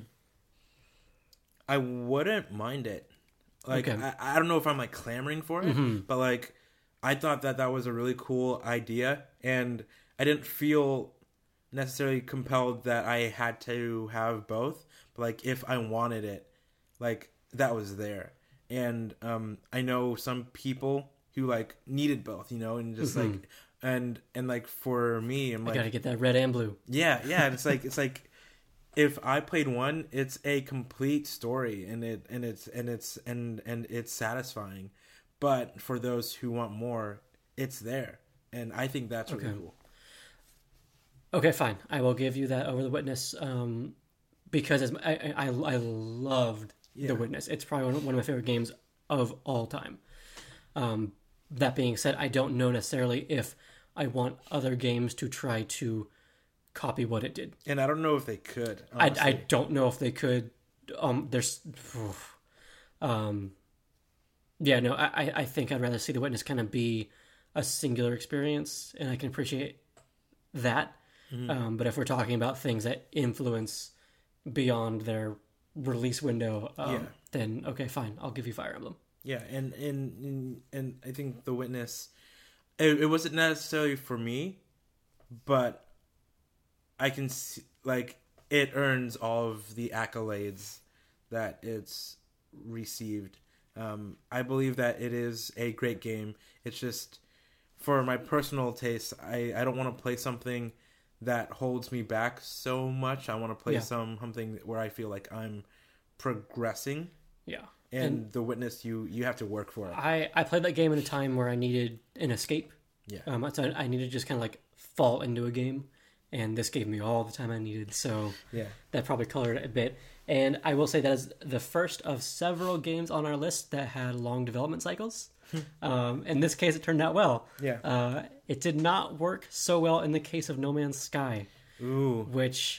I wouldn't mind it. Like, okay. I don't know if I'm like clamoring for it, but like I thought that was a really cool idea, and I didn't feel necessarily compelled that I had to have both, but like if I wanted it, like that was there. And I know some people who like needed both, and just like and like for me, I'm like, I gotta get that red and blue. Yeah. It's like if I played one, it's a complete story, and it's satisfying. But for those who want more, it's there, and I think that's really cool. Okay, fine. I will give you that over The Witness, because I loved The Witness. It's probably one of my favorite games of all time. That being said, I don't know necessarily if I want other games to try to copy what it did. And I don't know if they could. I don't know if they could. I think I'd rather see The Witness kind of be a singular experience, and I can appreciate that. But if we're talking about things that influence beyond their release window, then okay, fine. I'll give you Fire Emblem. Yeah, and I think The Witness, it wasn't necessarily for me, but I can see, like, it earns all of the accolades that it's received. I believe that it is a great game. It's just, for my personal taste, I don't want to play something that holds me back so much. I want to play something where I feel like I'm progressing. Yeah. And The Witness, you have to work for it. I played that game in a time where I needed an escape. Yeah. So I needed to just kind of like fall into a game, and this gave me all the time I needed. So Yeah. that probably colored it a bit. And I will say that is the first of several games on our list that had long development cycles. In this case, it turned out well. Yeah. It did not work so well in the case of No Man's Sky. Ooh. Which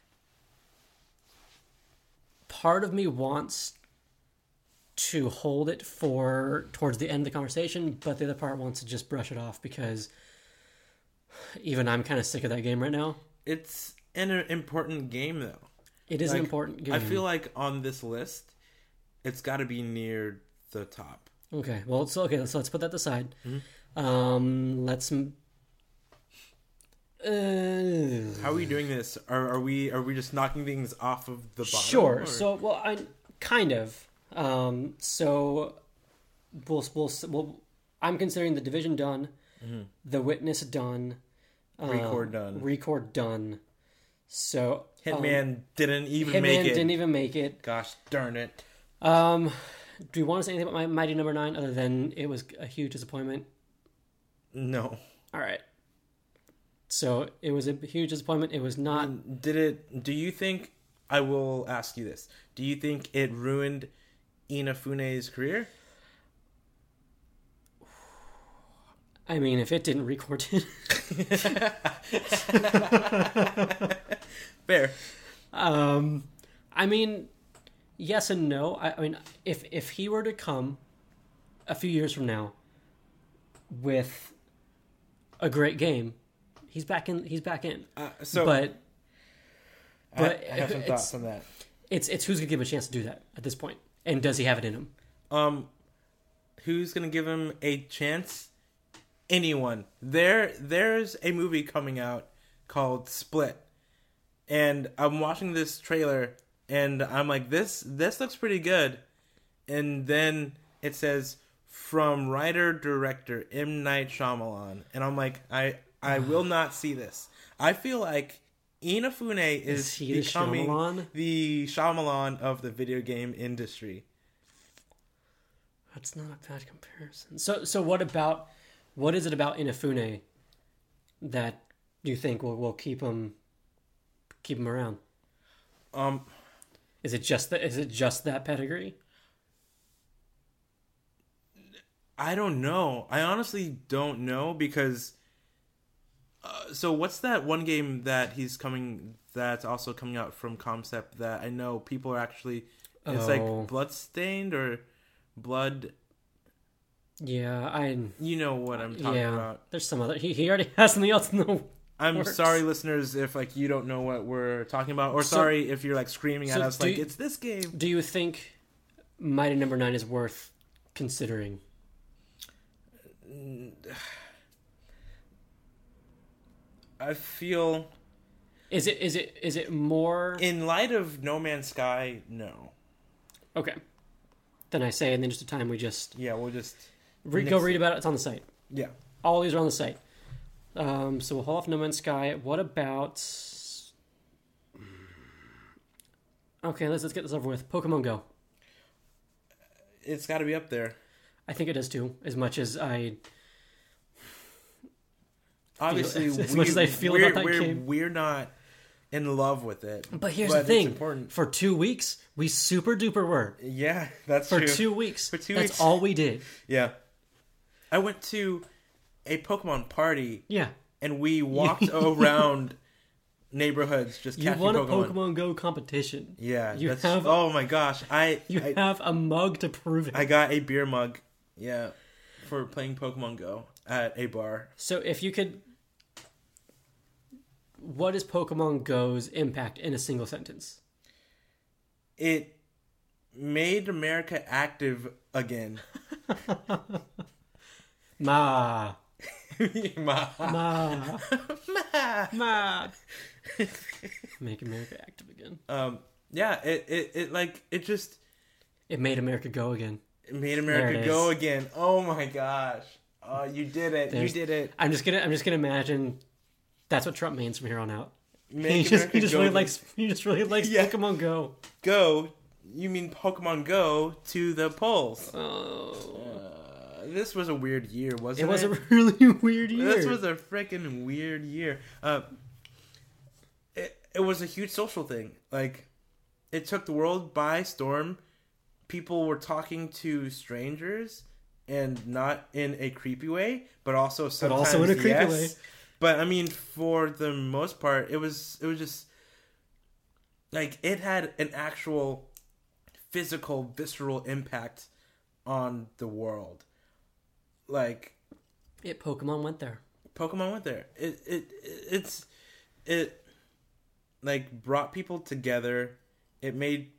part of me wants to hold it for towards the end of the conversation, but the other part wants to just brush it off because even I'm kind of sick of that game right now. It's an important game, though. It is an important game. I feel like on this list, it's got to be near the top. Okay, well, so let's put that aside. Mm-hmm. Let's. How are we doing this? Are we just knocking things off of the bottom? Sure. Or? So, well, I kind of. So we'll I'm considering The Division done, The Witness done, Record done. So Hitman didn't even Hitman make it. Didn't even make it. Gosh darn it. Do you want to say anything about my Mighty Number 9 other than it was a huge disappointment? No. All right. So it was a huge disappointment. It was not. Do you think? I will ask you this. Do you think it ruined Inafune's career? I mean, if it didn't record it. Fair. I mean, yes and no. I mean, if he were to come a few years from now with a great game, he's back in. But I have some thoughts on that. It's who's gonna give him a chance to do that at this point, and does he have it in him? Who's gonna give him a chance? Anyone. There's a movie coming out called Split, and I'm watching this trailer, and I'm like, this looks pretty good, and then it says from writer director M. Night Shyamalan, and I'm like, I will not see this. I feel like Inafune is becoming the Shyamalan of the video game industry. That's not a bad comparison. So what is it about Inafune that you think will keep him around? Is it just that pedigree? I don't know. I honestly don't know because. So what's that one game that's also coming out from Concept that I know people are actually... It's like Bloodstained or Blood... Yeah, You know what I'm talking about. There's some other... He already has something else in the I'm works. sorry, listeners, if like you don't know what we're talking about. Or sorry if you're like screaming at us like, it's this game. Do you think Mighty Number 9 is worth considering? I feel... Is it more... In light of No Man's Sky, no. Okay. Then I say, in the interest of time, we just... Yeah, we'll just... Go read about it. It's on the site. Yeah. All these are on the site. So we'll hold off No Man's Sky. What about... Okay, let's get this over with. Pokemon Go. It's got to be up there. I think it does too, as much as I... Obviously, as much as I feel about that game. We're not in love with it. But here's the thing. It's important. For 2 weeks, we super duper were. Yeah, that's For true. 2 weeks. For 2 That's weeks. all we did. Yeah. I went to a Pokemon party. Yeah. And we walked around neighborhoods just catching Pokemon. You won a Pokemon Go competition. Yeah. Oh my gosh. I have a mug to prove it. I got a beer mug. Yeah. For playing Pokemon Go at a bar. So if you could... What is Pokemon Go's impact in a single sentence? It made America active again. Ma. Ma. Ma. Ma. Ma. Make America active again. Yeah, it just It made America go again. it made America go again. Oh my gosh. Oh, you did it. You did it. I'm just gonna imagine that's what Trump means from here on out. Make He America just go really again. likes Yeah. Pokemon Go. Go. You mean Pokemon Go to the polls. Oh. This was a weird year, wasn't it? It was a really weird year. This was a freaking weird year. It was a huge social thing. Like, it took the world by storm. People were talking to strangers, and not in a creepy way, but also sometimes in a creepy yes. way. But I mean, for the most part, it was just like it had an actual physical, visceral impact on the world. Like, Pokemon went there. Pokemon went there. It like brought people together. It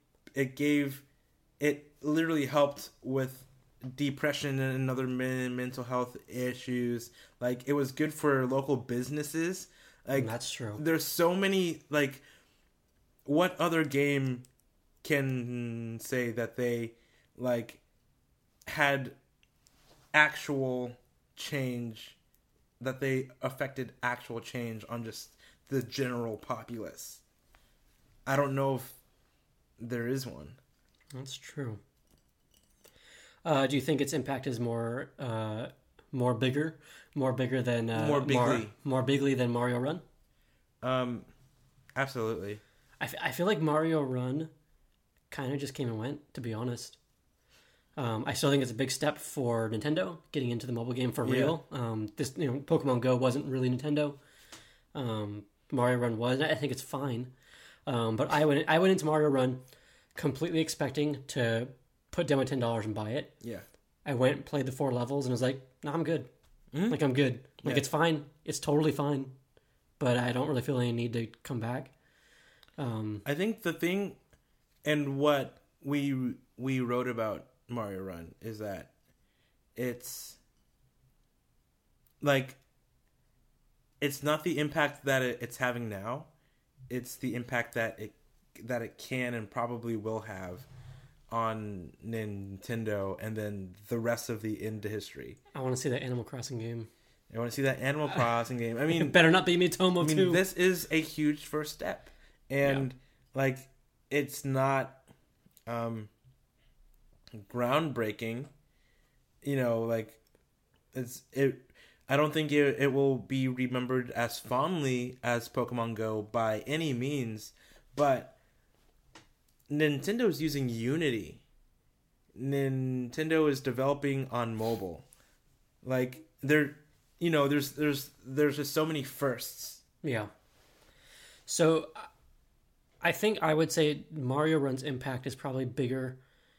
literally helped with depression and other mental health issues. Like, it was good for local businesses. Like, That's true. There's so many, like, what other game can say that they, like, had actual change, that they affected actual change on just the general populace? I don't know if there is one. That's true. Do you think its impact is more bigger than more bigly than Mario Run? Absolutely. I feel like Mario Run kind of just came and went, to be honest. I still think it's a big step for Nintendo getting into the mobile game for real. Pokemon Go wasn't really Nintendo. Mario Run was. I think it's fine. But I went into Mario Run completely expecting to put down my $10 and buy it. Yeah. I went and played the 4 levels and was like, no, I'm good. Mm-hmm. Like, I'm good. Like, it's fine. It's totally fine. But I don't really feel any need to come back. I think the thing, and what we wrote about Mario Run, is that it's like, it's not the impact that it's having now. It's the impact that it can and probably will have on Nintendo and then the rest of the into history. I want to see that Animal Crossing game. I want to see that Animal Crossing game. I mean, It better not be Miitomo 2. This is a huge first step. And like, it's not groundbreaking. Like, I don't think it will be remembered as fondly as Pokemon Go by any means, but Nintendo's using Unity. Nintendo is developing on mobile. Like, there's just so many firsts. Yeah. So I think I would say Mario Run's impact is probably bigger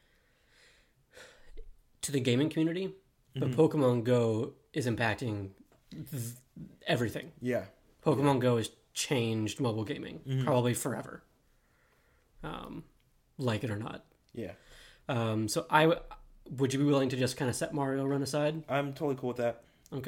to the gaming community, but Pokemon Go is impacting everything. Yeah. Pokemon Go has changed mobile gaming probably forever. Like it or not. Yeah. So would you be willing to just kind of set Mario Run aside? I'm totally cool with that. Okay.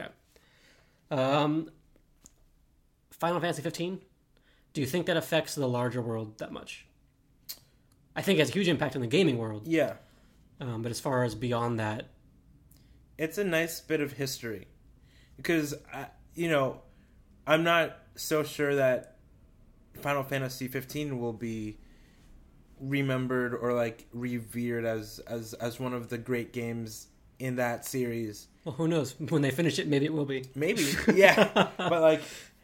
Final Fantasy 15. Do you think that affects the larger world that much? I think it has a huge impact on the gaming world. Yeah. But as far as beyond that, it's a nice bit of history, because I'm not so sure that Final Fantasy 15 will be remembered or like revered as one of the great games in that series. well, who knows? When they finish it, maybe it will be. Maybe, yeah. But like,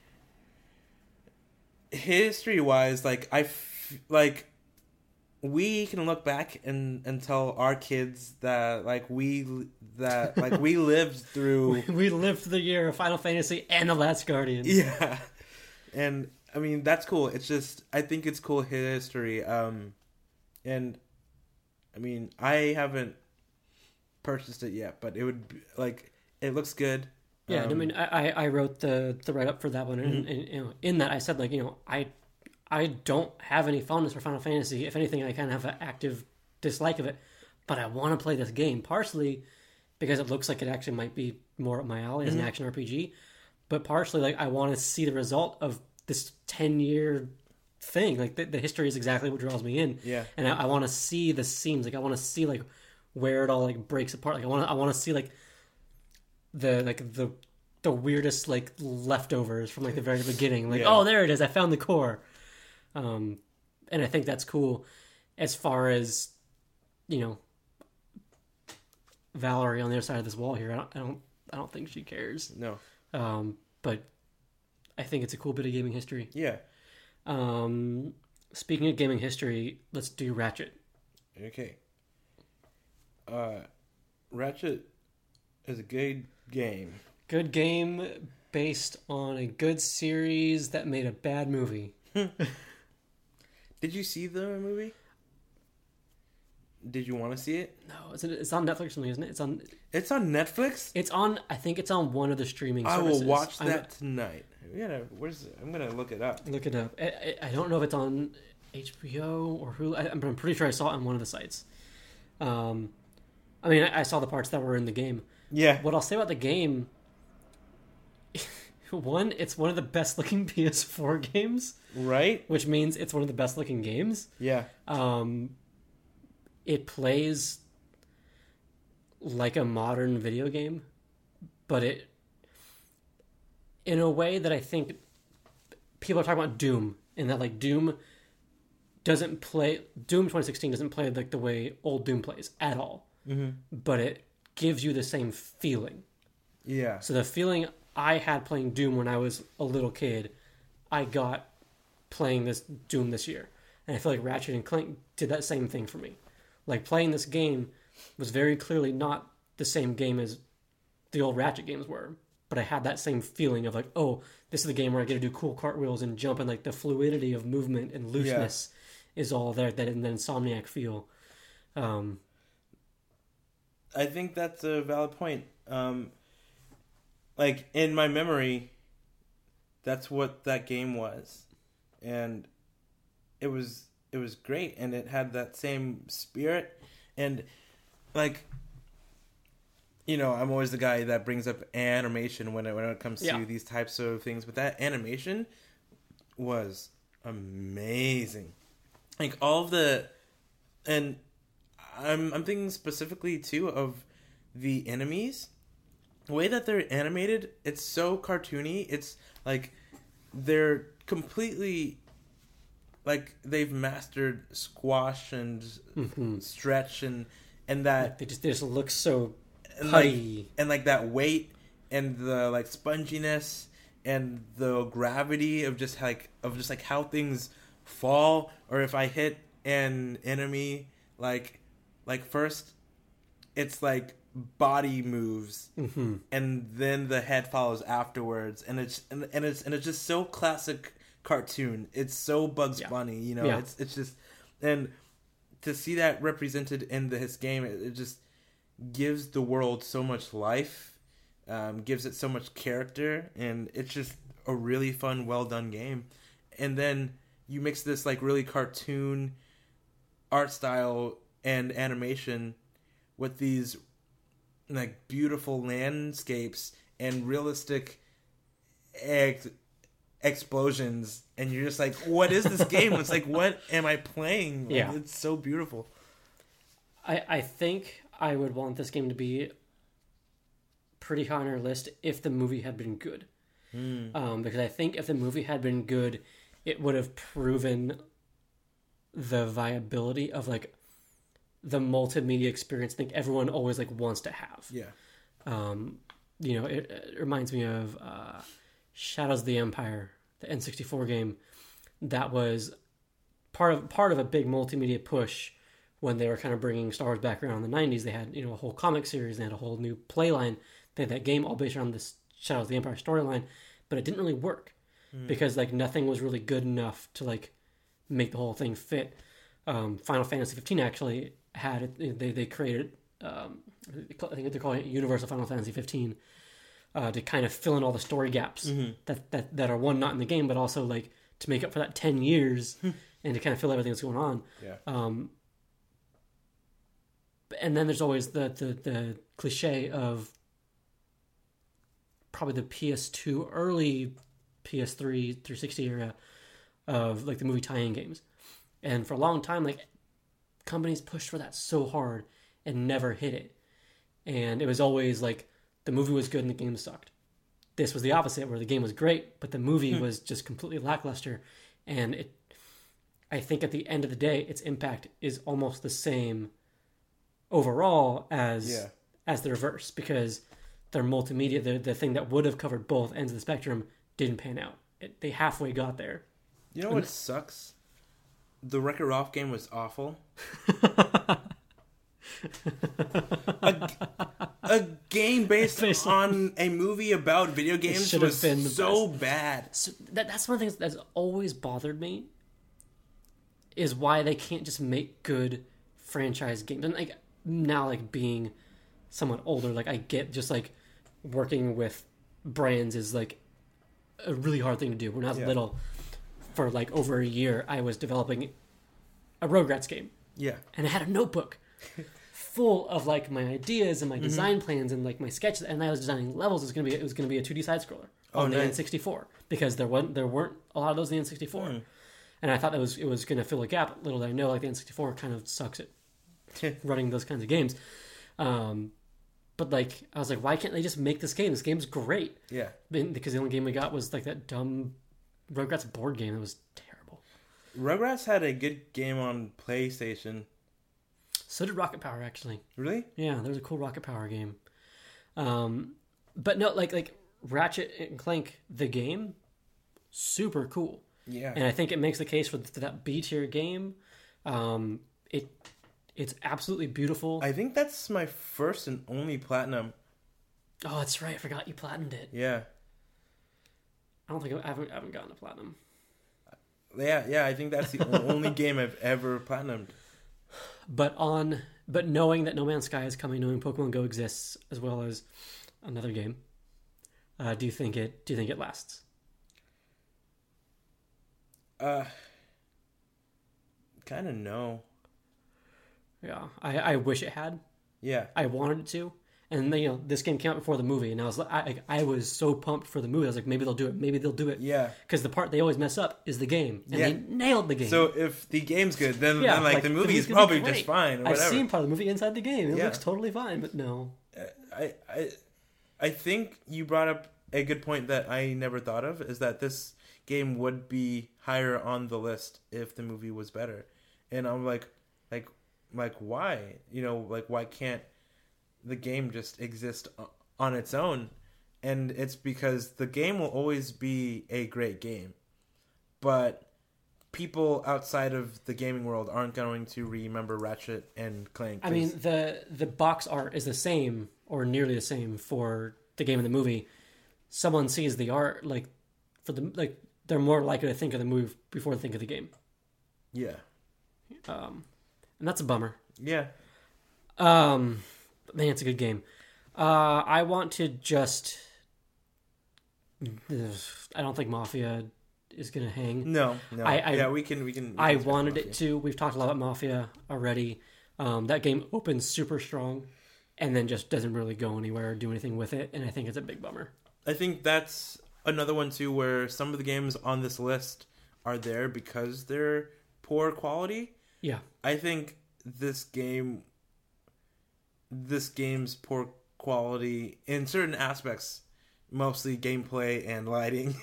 history-wise, like we can look back and tell our kids that we lived through. We lived the year of Final Fantasy and The Last Guardian. Yeah, and I mean, that's cool. It's just, I think it's cool history. And I mean, I haven't purchased it yet, but it would be, like, it looks good. Yeah, I mean, I wrote the write up for that one, and in that I said, like, I don't have any fondness for Final Fantasy. If anything, I kind of have an active dislike of it, but I want to play this game, partially because it looks like it actually might be more up my alley as an action RPG, but partially like I want to see the result of this 10-year thing. Like the history is exactly what draws me in. Yeah. And I want to see the seams. Like I want to see like where it all like breaks apart. Like I want to see like the weirdest like leftovers from like the very beginning. Like, oh, there it is. I found the core. And I think that's cool. As far as, you know, Valerie on the other side of this wall here, I don't think she cares. No. But I think it's a cool bit of gaming history. Yeah. Speaking of gaming history, let's do Ratchet. Okay. Ratchet is a good game. Good game based on a good series that made a bad movie. Did you see the movie? Did you want to see it? No, it's on Netflix or something, isn't it? It's on Netflix? It's on, I think it's on one of the streaming I services. will watch that tonight. Where's it? I'm going to look it up. Look it up. I don't know if it's on HBO or Hulu. I'm pretty sure I saw it on one of the sites. I mean, I saw the parts that were in the game. Yeah. What I'll say about the game, one, it's one of the best looking PS4 games. Right? Which means it's one of the best looking games. Yeah. It plays like a modern video game, but it, in a way that I think people are talking about Doom, in that like Doom 2016 doesn't play like the way old Doom plays at all. Mm-hmm. But it gives you the same feeling. Yeah. So the feeling I had playing Doom when I was a little kid, I got playing this Doom this year. And I feel like Ratchet and Clank did that same thing for me. Like, playing this game was very clearly not the same game as the old Ratchet games were. But I had that same feeling of like, oh, this is the game where I get to do cool cartwheels and jump, and like the fluidity of movement and looseness is all there, that in the Insomniac feel. I think that's a valid point. Like, in my memory, that's what that game was. And it was great, and it had that same spirit. And, like, you know, I'm always the guy that brings up animation when it comes to these types of things. But that animation was amazing. Like, all of the... And I'm thinking specifically, too, of the enemies. The way that they're animated, it's so cartoony. It's, like, they're completely... Like, they've mastered squash and stretch and that... They just look so and putty. Like that weight and the, like, sponginess and the gravity of just how things fall. Or if I hit an enemy, like first, it's, like, body moves, and then the head follows afterwards. And it's just so classic... cartoon. It's so Bugs Bunny, you know. It's just, and to see that represented in his game, it just gives the world so much life, gives it so much character, and it's just a really fun, well done game. And then you mix this like really cartoon art style and animation with these like beautiful landscapes and realistic explosions, and you're just like, what is this game? It's like, what am I playing? Like, it's so beautiful. I think I would want this game to be pretty high on our list if the movie had been good. Because I think if the movie had been good, it would have proven the viability of like the multimedia experience I think everyone always like wants to have. You know, it reminds me of Shadows of the Empire, the N64 game, that was part of a big multimedia push when they were kind of bringing Star Wars back around in the 90s. They had, you know, a whole comic series, they had a whole new play line. They had that game all based around this Shadows of the Empire storyline, but it didn't really work because like nothing was really good enough to like make the whole thing fit. Final Fantasy 15 actually had it. They created, I think they're calling it Universal Final Fantasy 15. To kind of fill in all the story gaps that are one, not in the game, but also like to make up for that 10 years and to kind of fill everything that's going on. And then there's always the cliche of probably the PS2, early PS3, 360 era of like the movie tie-in games. And for a long time, like companies pushed for that so hard and never hit it. And it was always like the movie was good and the game sucked. This was the opposite, where the game was great, but the movie was just completely lackluster. And I think at the end of the day, its impact is almost the same overall as the reverse, because their multimedia, the thing that would have covered both ends of the spectrum, didn't pan out. They halfway got there. You know what sucks? The Wreck-It Ralph game was awful. a game based on a movie about video games was so bad. So that's one of the things that's always bothered me, is why they can't just make good franchise games. And like now, like being somewhat older, like I get just like working with brands is like a really hard thing to do. When I was little, for like over a year, I was developing a Rugrats game. Yeah. And I had a notebook full of like my ideas and my design plans and like my sketches, and I was designing levels. It was gonna be a 2D side scroller on the N64, because there weren't a lot of those in the N64. And I thought it was gonna fill a gap. Little did I know, like the N64 kind of sucks at running those kinds of games. But like I was like, why can't they just make this game? This game's great. Yeah. Because the only game we got was like that dumb Rugrats board game that was terrible. Rugrats had a good game on PlayStation. So did Rocket Power, actually. Really? Yeah, there was a cool Rocket Power game. But no, like Ratchet and Clank, the game, super cool. Yeah. And I think it makes the case for that B-tier game. It's absolutely beautiful. I think that's my first and only platinum. Oh, that's right. I forgot you platinumed it. Yeah. I don't think I haven't gotten a platinum. Yeah. I think that's the only game I've ever platinumed. But knowing that No Man's Sky is coming, knowing Pokemon Go exists, as well as another game, do you think it lasts? Kind of no. Yeah, I wish it had. Yeah, I wanted it to, and then, this game came out before the movie, and I was so pumped for the movie. I was like, maybe they'll do it. Yeah, because the part they always mess up is the game, and they nailed the game. So if the game's good, then the movie is probably just fine. Or whatever. I've seen part of the movie inside the game. It looks totally fine, but no. I think you brought up a good point that I never thought of, is that this game would be higher on the list if the movie was better, and I'm like why? Why can't the game just exist on its own? And it's because the game will always be a great game, but people outside of the gaming world aren't going to remember Ratchet and Clank. I mean, the box art is the same or nearly the same for the game and the movie. Someone sees the art, they're more likely to think of the movie before they think of the game. Yeah. And that's a bummer. Yeah. Man, it's a good game. I want to just... I don't think Mafia is going to hang. No. We can. I wanted it to. We've talked a lot about Mafia already. That game opens super strong and then just doesn't really go anywhere or do anything with it, and I think it's a big bummer. I think that's another one, too, where some of the games on this list are there because they're poor quality. Yeah. I think this game's poor quality in certain aspects, mostly gameplay and lighting,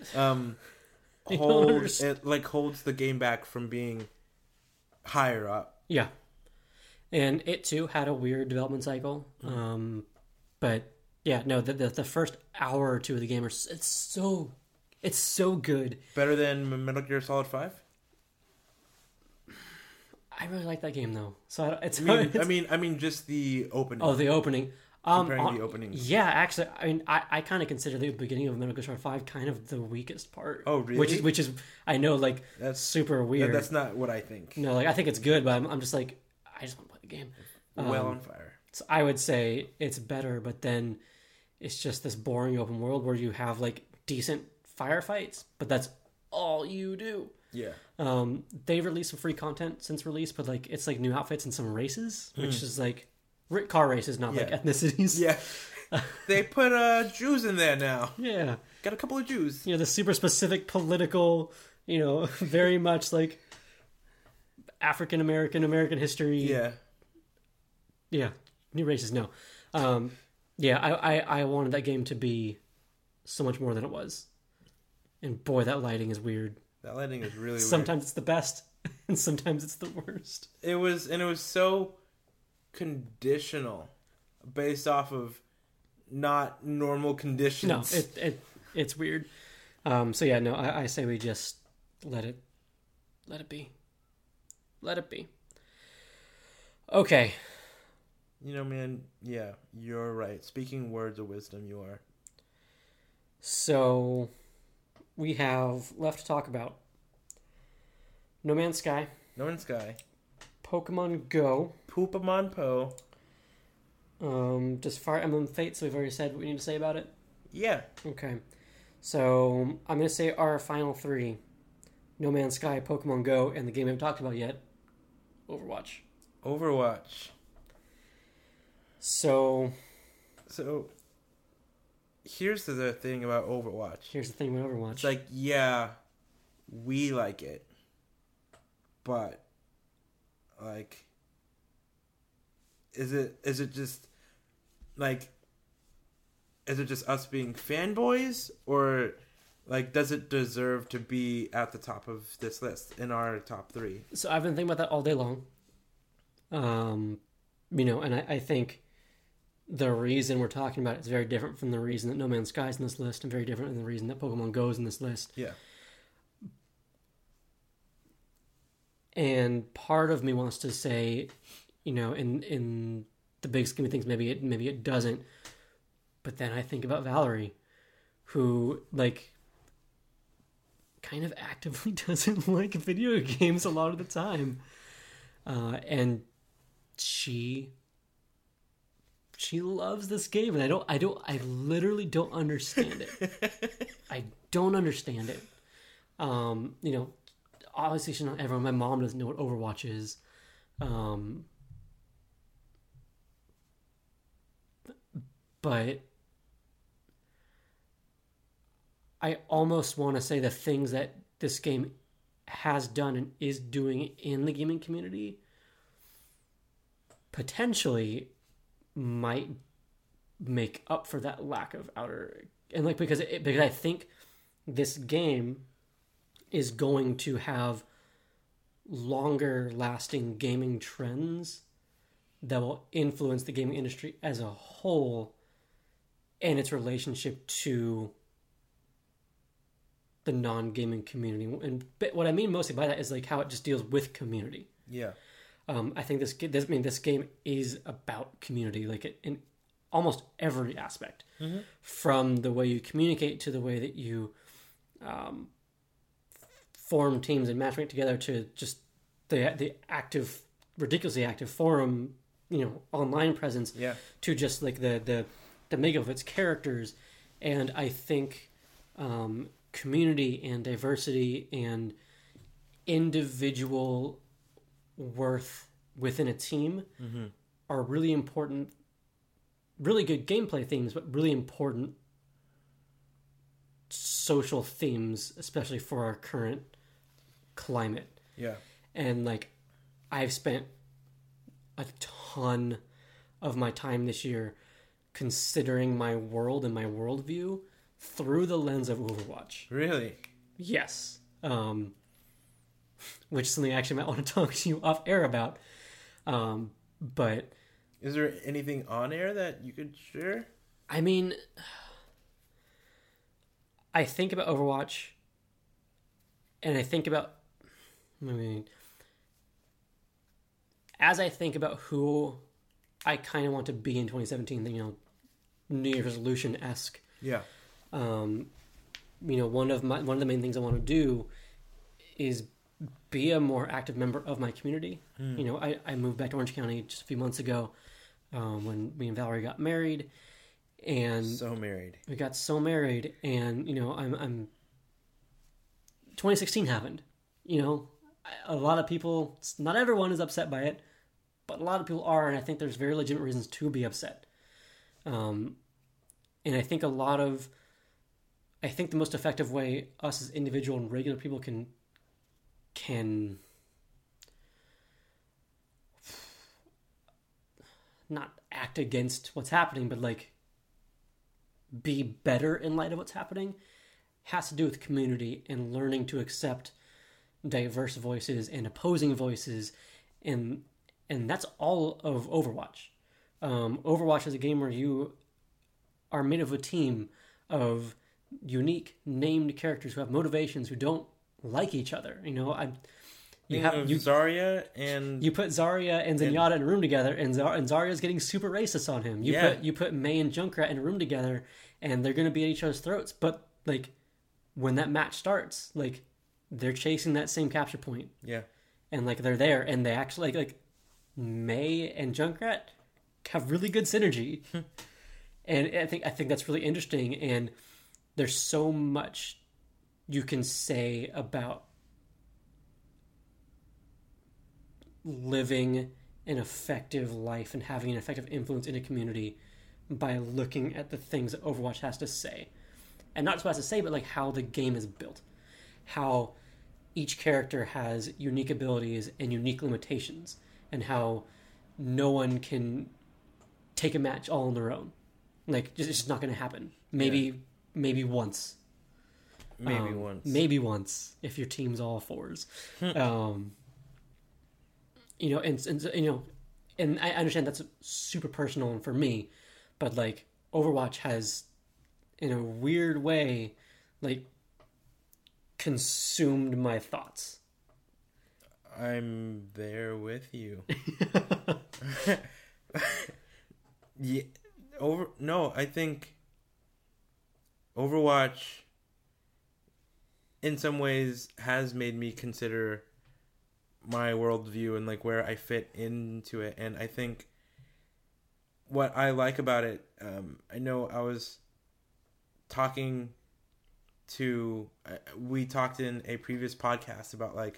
holds the game back from being higher up. Yeah. And it too had a weird development cycle. But yeah, no, the first hour or two of the game it's so good. Better than Metal Gear Solid 5? I really like that game though. So I mean, just the opening. Oh, the opening. Comparing the openings. Yeah, actually, I mean, I kind of consider the beginning of Metal Gear Solid 5 kind of the weakest part. Oh, really? Which is I know, that's super weird. That's not what I think. No, I think it's good, but I'm just I just want to play the game. Well on fire. So I would say it's better, but then it's just this boring open world where you have decent firefights, but that's all you do. Yeah. They've released some free content since release, but like it's like new outfits and some races, which is like car races, not like ethnicities. Yeah. They put Jews in there now. Yeah. Got a couple of Jews. The super specific political, very much like African American history. Yeah. Yeah. New races, no. I wanted that game to be so much more than it was. And boy, that lighting is weird. That lighting is really weird. Sometimes it's the best, and sometimes it's the worst. It was so conditional, based off of not normal conditions. No, it's weird. So yeah, no, I say we just let it be. Let it be. Okay. Man, yeah, you're right. Speaking words of wisdom, you are. So, we have left to talk about No Man's Sky. No Man's Sky. Pokemon Go. Poopamon Po. Just Fire Emblem Fates, so we've already said what we need to say about it? Yeah. Okay. So, I'm going to say our final three. No Man's Sky, Pokemon Go, and the game we haven't talked about yet, Overwatch. So, here's the thing about Overwatch. It's like, yeah, we like it. But, like, is it just, like, is it just us being fanboys? Or, like, does it deserve to be at the top of this list, in our top three? So I've been thinking about that all day long. And I think the reason we're talking about it is very different from the reason that No Man's Sky is in this list, and very different than the reason that Pokemon Go is in this list. Yeah. And part of me wants to say, in the big scheme of things, maybe it doesn't. But then I think about Valerie, who, like, kind of actively doesn't like video games a lot of the time. And she loves this game, and I literally don't understand it. I don't understand it. Obviously she's not everyone. My mom doesn't know what Overwatch is. But I almost want to say the things that this game has done and is doing in the gaming community potentially might make up for that lack of outer, and like because I think this game is going to have longer lasting gaming trends that will influence the gaming industry as a whole and its relationship to the non-gaming community. And what I mean mostly by that is like how it just deals with community. Yeah. I think this game is about community, like in almost every aspect, from the way you communicate to the way that you form teams and matchmake together, to just the active, ridiculously active forum, online presence, to just like the makeup of its characters. And I think community and diversity and individual worth within a team are really important, really good gameplay themes, but really important social themes, especially for our current climate. Yeah. And like, I've spent a ton of my time this year considering my world and my worldview through the lens of Overwatch. Really? Yes. Which is something I actually might want to talk to you off air about. But is there anything on air that you could share? I mean, I think about Overwatch, and I think about, as I think about who I kind of want to be in 2017, New Year's resolution-esque. Yeah. One of the main things I want to do is be a more active member of my community. I moved back to Orange County just a few months ago, when me and Valerie got married, and so married. We got so married, and I'm 2016 happened. You know, a lot of people, not everyone is upset by it, but a lot of people are, and I think there's very legitimate reasons to be upset. And I think I think the most effective way us as individual and regular people can not act against what's happening, but like be better in light of what's happening, has to do with community and learning to accept diverse voices and opposing voices, and that's all of Overwatch. Overwatch is a game where you are made of a team of unique named characters who have motivations, who don't like each other. You know, Zarya and you put Zarya and Zenyatta in a room together, and Zarya's getting super racist on him. You put Mei and Junkrat in a room together, and they're going to be at each other's throats. But like when that match starts, like they're chasing that same capture point. Yeah, and like they're there, and they actually like Mei and Junkrat have really good synergy, and I think that's really interesting. And there's so much you can say about living an effective life and having an effective influence in a community by looking at the things that Overwatch has to say. And not just what it has to say, but like how the game is built. How each character has unique abilities and unique limitations. And how no one can take a match all on their own. Like, it's just not going to happen. Maybe once. Maybe once, if your team's all fours. You know, and you know, and I understand that's super personal for me, but like Overwatch has, in a weird way, like consumed my thoughts. I'm there with you. I think Overwatch in some ways has made me consider my worldview and like where I fit into it. And I think what I like about it, I know I was talking to, we talked in a previous podcast about like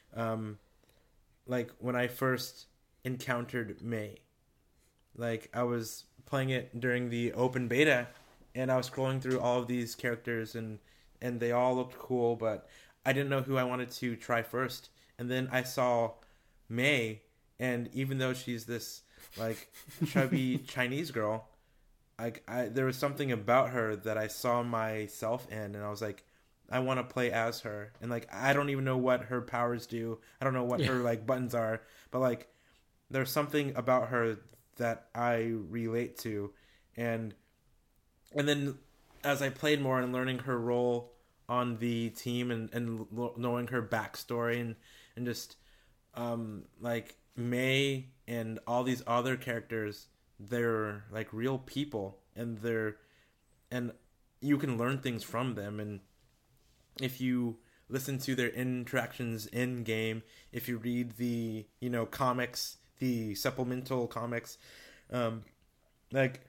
when I first encountered Mei, like I was playing it during the open beta and I was scrolling through all of these characters and they all looked cool, but I didn't know who I wanted to try first. And then I saw Mei, and even though she's this like chubby Chinese girl, there was something about her that I saw myself in, and I was like, I want to play as her. And like I don't even know what her powers do. I don't know what her like buttons are, but like there's something about her that I relate to, and then as I played more and learning her role on the team and knowing her backstory and just like Mei and all these other characters, they're like real people and you can learn things from them. And if you listen to their interactions in game, if you read the comics, the supplemental comics, like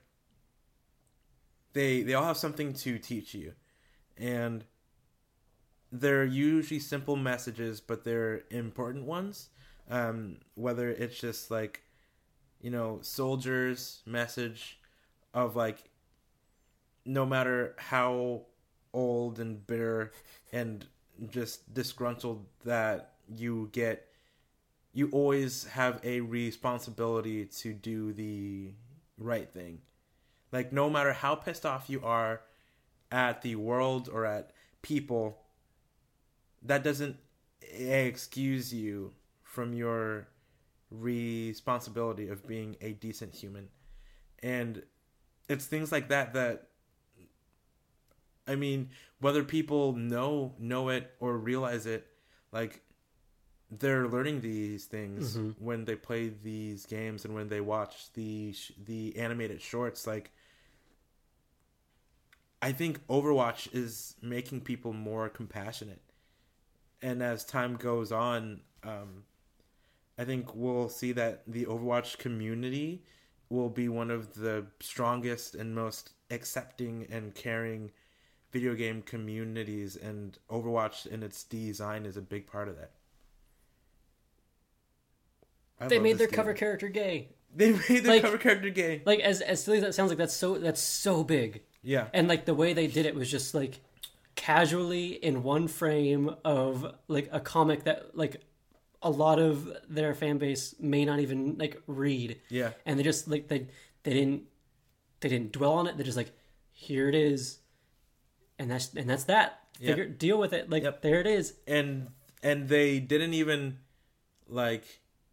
they all have something to teach you, and they're usually simple messages, but they're important ones. Whether it's just like, Soldier's message of like, no matter how old and bitter and just disgruntled that you get, you always have a responsibility to do the right thing. Like, no matter how pissed off you are at the world or at people, that doesn't excuse you from your responsibility of being a decent human. And it's things like that I mean, whether people know it or realize it, like they're learning these things when they play these games and when they watch the animated shorts. Like, I think Overwatch is making people more compassionate. And as time goes on, I think we'll see that the Overwatch community will be one of the strongest and most accepting and caring video game communities, and Overwatch in its design is a big part of that. They made their cover character gay. They made their cover character gay. Like, as silly as that sounds, like that's so big. Yeah. And like the way they did it was just like casually in one frame of like a comic that like a lot of their fan base may not even like read. Yeah. And they just like they didn't dwell on it. They're just like, here it is, and that's that. Deal with it. Like there it is. And they didn't even like.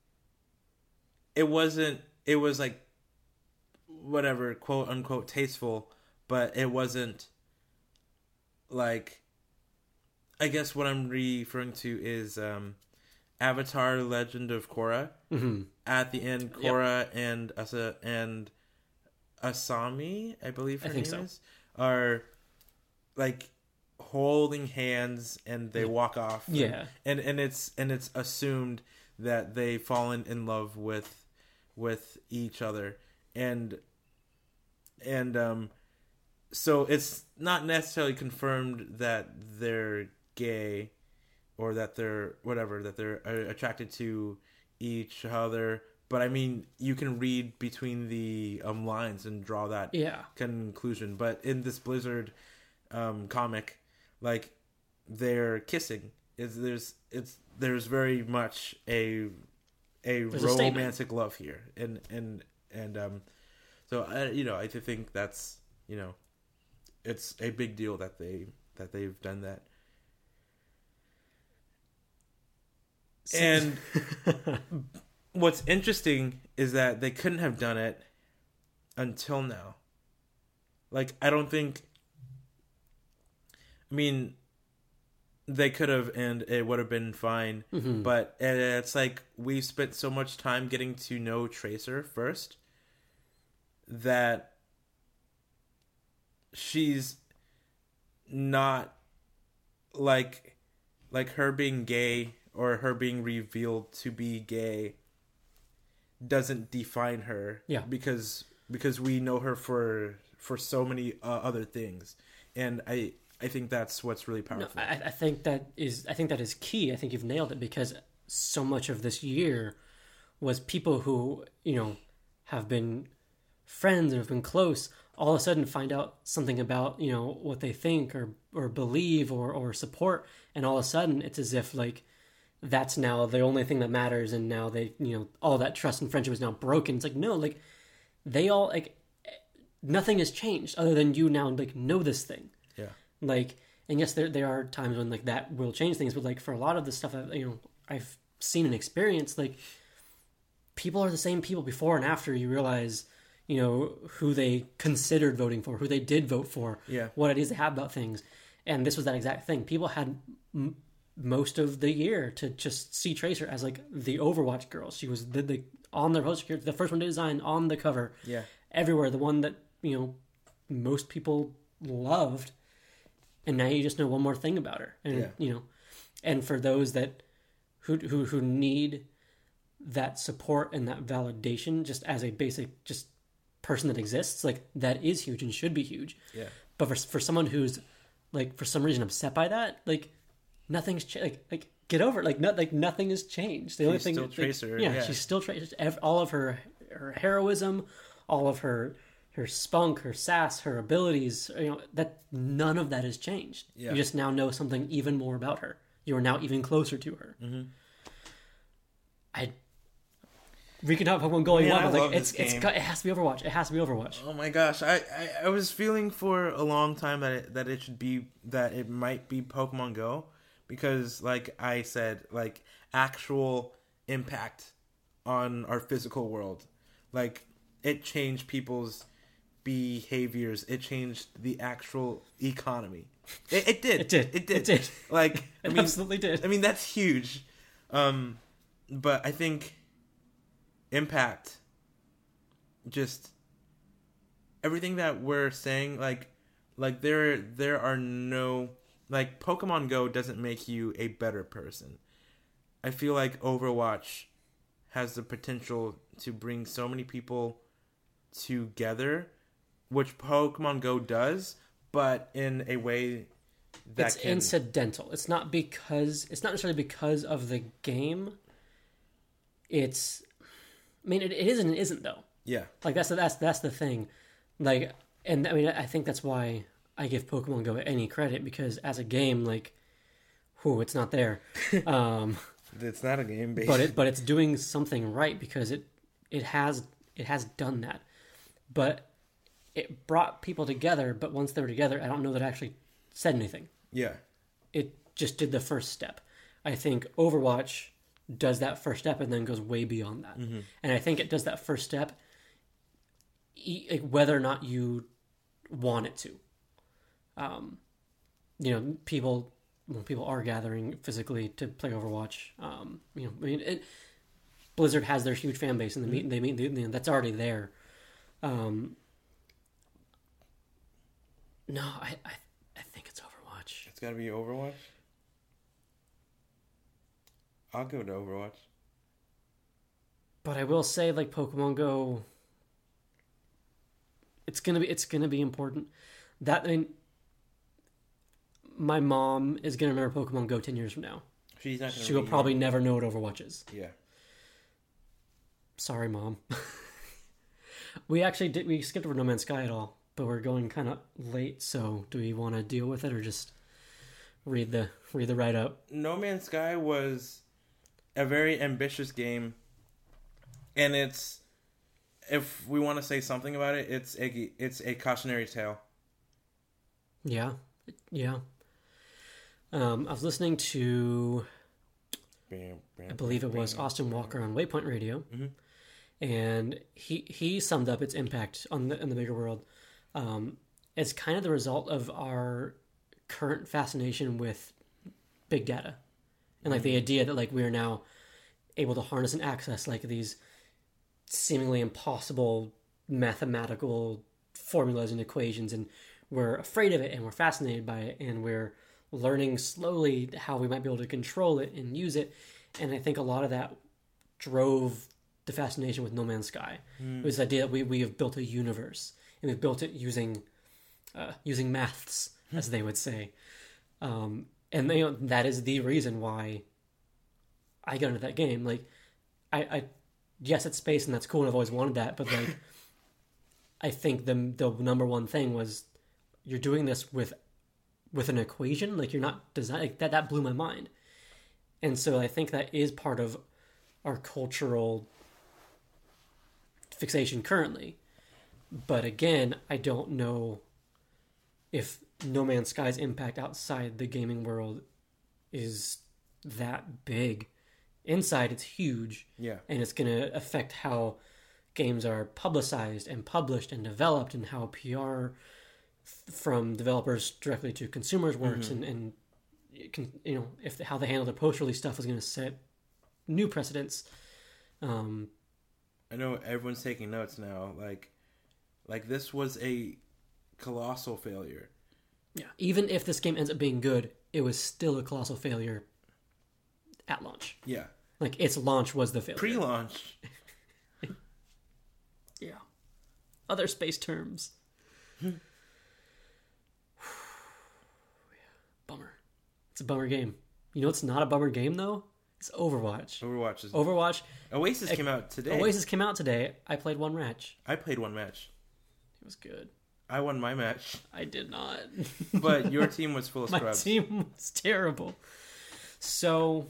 It was like whatever, quote unquote, tasteful, but it wasn't like, I guess what I'm referring to is Avatar: Legend of Korra. Mm-hmm. At the end, Korra and Asami, I believe her name is, are like holding hands and they walk off. Yeah. And it's assumed that they've fallen in love with each other, and so it's not necessarily confirmed that they're gay or that they're whatever, that they're attracted to each other, but I mean you can read between the lines and draw that conclusion. But in this Blizzard comic, like, they're kissing. There's very much a romantic love here, and so I think that's, it's a big deal that they've done that. And what's interesting is that they couldn't have done it until now. Like, I mean, they could have, and it would have been fine. Mm-hmm. But it's like we spent so much time getting to know Tracer first that she's not like her being gay or her being revealed to be gay doesn't define her. Yeah. Because we know her for so many other things, and I think that's what's really powerful. No, I think that is key. I think you've nailed it, because so much of this year was people who, have been friends and have been close, all of a sudden find out something about, what they think or believe or support, and all of a sudden it's as if like that's now the only thing that matters, and now they, all that trust and friendship is now broken. It's like, no, like they all, like, nothing has changed other than you now like know this thing. Yeah. Like, and yes, there are times when like that will change things, but like for a lot of the stuff I've seen and experienced, like people are the same people before and after you realize, who they considered voting for, who they did vote for, what it is they have about things. And this was that exact thing. People had most of the year to just see Tracer as like the Overwatch girl. She was the on their poster, the first one to design on the cover. Yeah. Everywhere, the one that, most people loved. And now you just know one more thing about her. And and for those that who need that support and that validation just as a basic just person that exists, like that is huge and should be huge. Yeah. But for someone who's like for some reason upset by that, like nothing's like get over it. Like nothing has changed. The only thing still Tracer. She's still Tracer. All of her heroism, all of her spunk, her sass, her abilities, that none of that has changed. Yeah. You just now know something even more about her. You are now even closer to her. Mm-hmm. We can have Pokemon Go all you want, but like it has to be Overwatch. It has to be Overwatch. Oh my gosh, I was feeling for a long time that it might be Pokemon Go, because like I said, like actual impact on our physical world, like it changed people's behaviors. It changed the actual economy. It did. It did. Like, it absolutely did. I mean, that's huge. But I think impact, just everything that we're saying, like there are no, like, Pokemon Go doesn't make you a better person. I feel like Overwatch has the potential to bring so many people together, which Pokemon Go does, but in a way that it's incidental. It's not necessarily because of the game. It's, I mean, it is and it isn't though. Yeah. Like that's the thing. Like, and I mean, I think that's why I give Pokemon Go any credit, because as a game, like, it's not there. It's not a game based, but it's doing something right, because it has done that. But it brought people together. But once they were together, I don't know that it actually said anything. Yeah. It just did the first step. I think Overwatch does that first step and then goes way beyond that. Mm-hmm. And I think it does that first step whether or not you want it to. People are gathering physically to play Overwatch. Blizzard has their huge fan base, and they meet. That's already there. No, I think it's Overwatch. It's got to be Overwatch. I'll go to Overwatch. But I will say, like, Pokemon Go, it's gonna be important. My mom is gonna remember Pokemon Go 10 years from now. She's not. She will probably never know what Overwatch is. Yeah. Sorry, Mom. We skipped over No Man's Sky at all, but we're going kind of late. So, do we want to deal with it or just read the write up? No Man's Sky was a very ambitious game, and if we want to say something about it, it's a cautionary tale. Yeah. I was listening to, I believe it was Austin Walker on Waypoint Radio, mm-hmm. and he summed up its impact in the bigger world. It's kind of the result of our current fascination with big data, and like the idea that like we are now able to harness and access like these seemingly impossible mathematical formulas and equations, and we're afraid of it and we're fascinated by it, and we're learning slowly how we might be able to control it and use it. And I think a lot of that drove the fascination with No Man's Sky. It was the idea that we have built a universe, and we've built it using maths, as they would say. And that is the reason why I got into that game. Like, I yes, it's space and that's cool, and I've always wanted that, but like, I think the number one thing was you're doing this with an equation. Like, you're not designing that blew my mind. And so I think that is part of our cultural fixation currently. But again, I don't know if No Man's Sky's impact outside the gaming world is that big. Inside, it's huge. Yeah. And it's going to affect how games are publicized and published and developed, and how PR from developers directly to consumers works, mm-hmm. and if how they handle the post-release stuff is going to set new precedents. I know everyone's taking notes now. Like this was a colossal failure. Yeah, even if this game ends up being good, it was still a colossal failure at launch. Yeah, like its launch was the failure. Pre-launch. Yeah, other space terms. Bummer. It's a bummer game. You know what's not a bummer game, though? It's Overwatch. Overwatch. Oasis came out today. Oasis came out today. I played one match. I played one match. It was good. I won my match. I did not. But your team was full of scrubs. My team was terrible. So,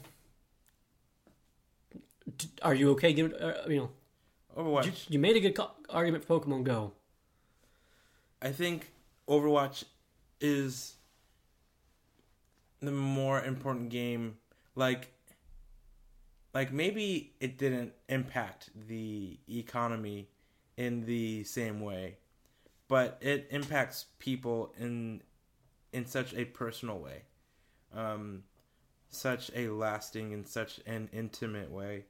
are you okay? Overwatch. You made a good argument for Pokemon Go. I think Overwatch is the more important game. Like maybe it didn't impact the economy in the same way, but it impacts people in such a personal way, such a lasting and such an intimate way.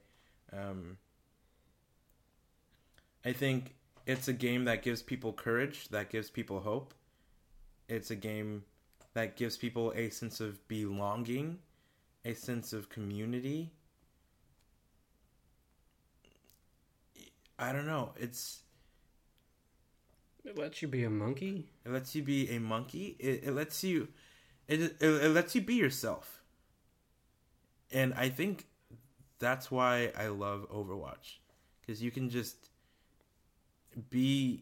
I think it's a game that gives people courage, that gives people hope. It's a game that gives people a sense of belonging, a sense of community. I don't know. It lets you be a monkey? It lets you be a monkey. It lets you... It lets you be yourself. And I think that's why I love Overwatch. Because you can just be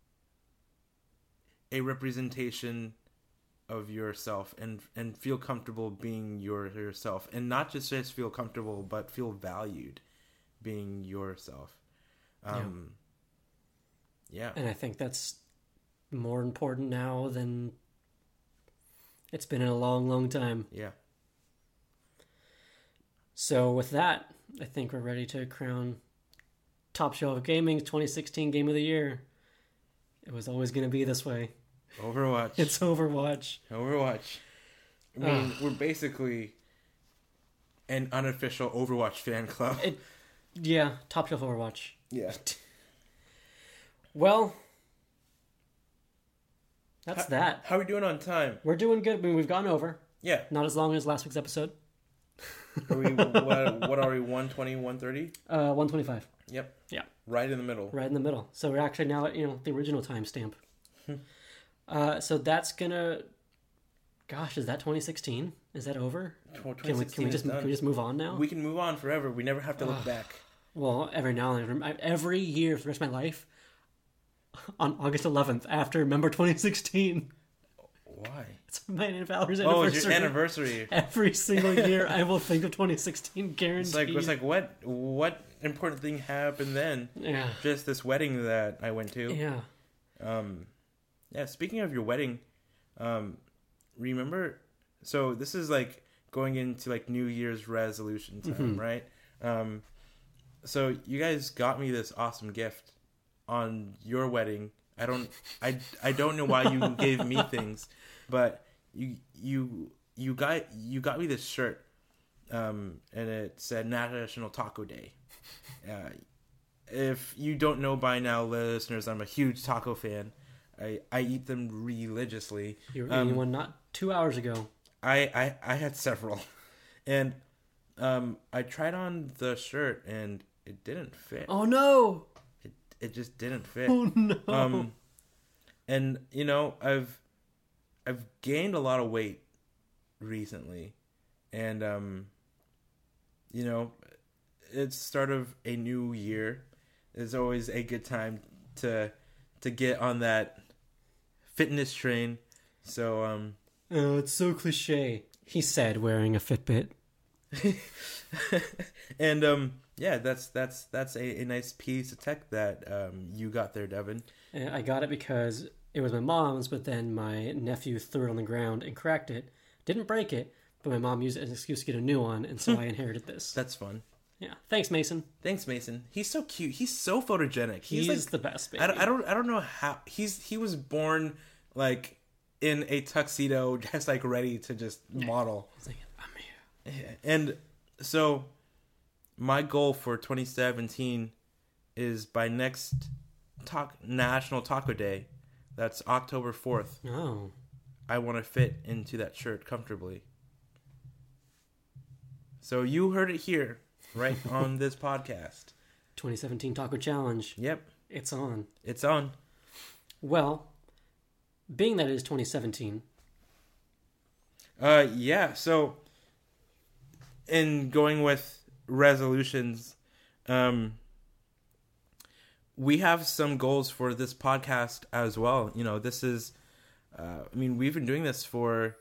a representation of yourself and feel comfortable being yourself. And not just feel comfortable, but feel valued being yourself. Yeah. And I think that's more important now than it's been in a long, long time. Yeah. So with that, I think we're ready to crown Top Shelf Gaming's 2016 Game of the Year. It was always going to be this way. Overwatch. It's Overwatch. Overwatch. I mean, we're basically an unofficial Overwatch fan club. Yeah, Top Shelf Overwatch. Yeah. Well, that's that. How are we doing on time? We're doing good. I mean, we've gone over. Yeah. Not as long as last week's episode. Are we, what are we, 120, 130? 125. Yep. Yeah. Right in the middle. Right in the middle. So we're actually now at, the original timestamp. So that's gonna... Gosh, is that 2016? Is that over? Can we just move on now? We can move on forever. We never have to look back. Well, every now and then, every year for the rest of my life, on August 11th, after Remember 2016. Why? It's my and Valerie's anniversary. anniversary. It's your anniversary. Every single year, I will think of 2016, guaranteed. It's like what important thing happened then? Yeah. Just this wedding that I went to. Yeah. Yeah, speaking of your wedding, remember, so this is like going into like New Year's resolution time, right? So you guys got me this awesome gift on your wedding. I don't know why you gave me things, but you got me this shirt, and it said National Taco Day. If you don't know by now, listeners, I'm a huge taco fan. I eat them religiously. You were eating one not 2 hours ago. I had several, and I tried on the shirt and it didn't fit. Oh no! It just didn't fit. Oh no! And I've gained a lot of weight recently, and it's start of a new year. It's always a good time to get on that fitness train. So oh, it's so cliche, he said, wearing a Fitbit. And yeah, that's a nice piece of tech that you got there, Devin. I got it because it was my mom's, but then my nephew threw it on the ground and cracked it. Didn't break it, but my mom used it as an excuse to get a new one, and so I inherited this. That's fun. Yeah, thanks, Mason. Thanks, Mason. He's so cute. He's so photogenic. He's like, the best, baby. I don't know how he was born like in a tuxedo, just like ready to just model. He's like, I'm here. And so my goal for 2017 is by next National Taco Day, that's October 4th. Oh. I want to fit into that shirt comfortably. So you heard it here, right on this podcast. 2017 Taco Challenge. Yep. It's on. It's on. Well, being that it is 2017. Yeah, so in going with resolutions, we have some goals for this podcast as well. This is, we've been doing this for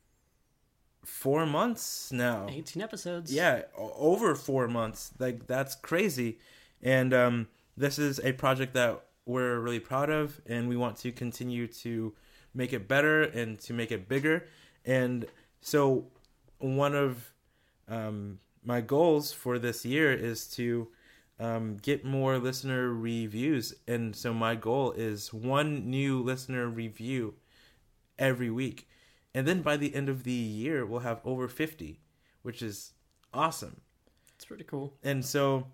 4 months now. 18 episodes. Yeah, over 4 months. Like, that's crazy. And this is a project that we're really proud of, and we want to continue to make it better and to make it bigger. And so one of my goals for this year is to get more listener reviews. And so my goal is 1 new listener review every week. And then by the end of the year, we'll have over 50, which is awesome. It's pretty cool. And so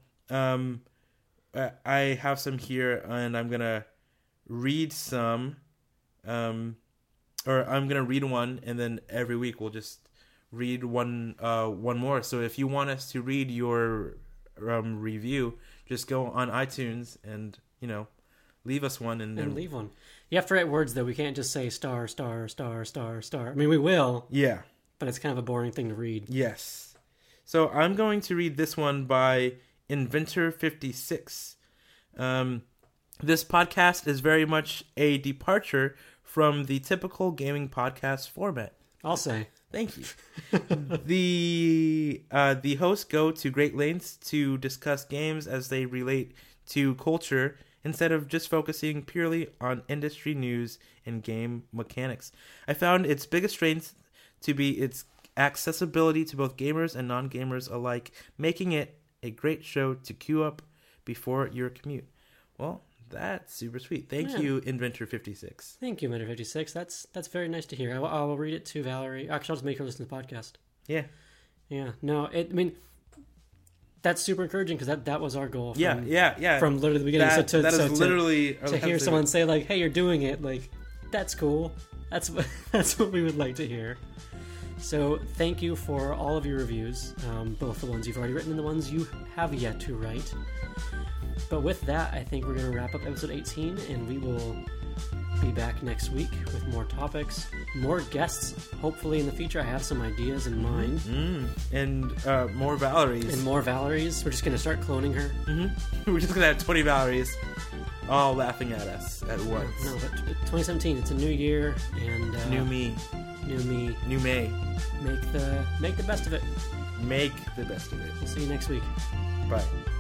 I have some here, and I'm going to read some, or I'm going to read one, and then every week we'll just read one more. So if you want us to read your review, just go on iTunes and, leave us one and leave one. You have to write words though. We can't just say star, star, star, star, star. I mean, we will. Yeah. But it's kind of a boring thing to read. Yes. So I'm going to read this one by Inventor56. This podcast is very much a departure from the typical gaming podcast format. I'll say. Thank you. The hosts go to great lengths to discuss games as they relate to culture instead of just focusing purely on industry news and game mechanics. I found its biggest strength to be its accessibility to both gamers and non-gamers alike, making it a great show to queue up before your commute. Well, that's super sweet. Thank you, Inventor56. Thank you, Inventor56. That's very nice to hear. I will read it to Valerie. Actually, I'll just make her listen to the podcast. Yeah. Yeah. No, I mean, that's super encouraging because that was our goal. From, yeah. From literally the beginning. Literally to hear someone say like, "Hey, you're doing it," like, that's cool. That's what we would like to hear. So thank you for all of your reviews, both the ones you've already written and the ones you have yet to write. But with that, I think we're going to wrap up episode 18, and we will be back next week with more topics, more guests. Hopefully in the future, I have some ideas in mind. And more Valeries. We're just going to start cloning her. We're just going to have 20 Valeries all laughing at us at once. No, but 2017, it's a new year, and... new me. New me. New May. Make the best of it. Make the best of it. We'll see you next week. Bye.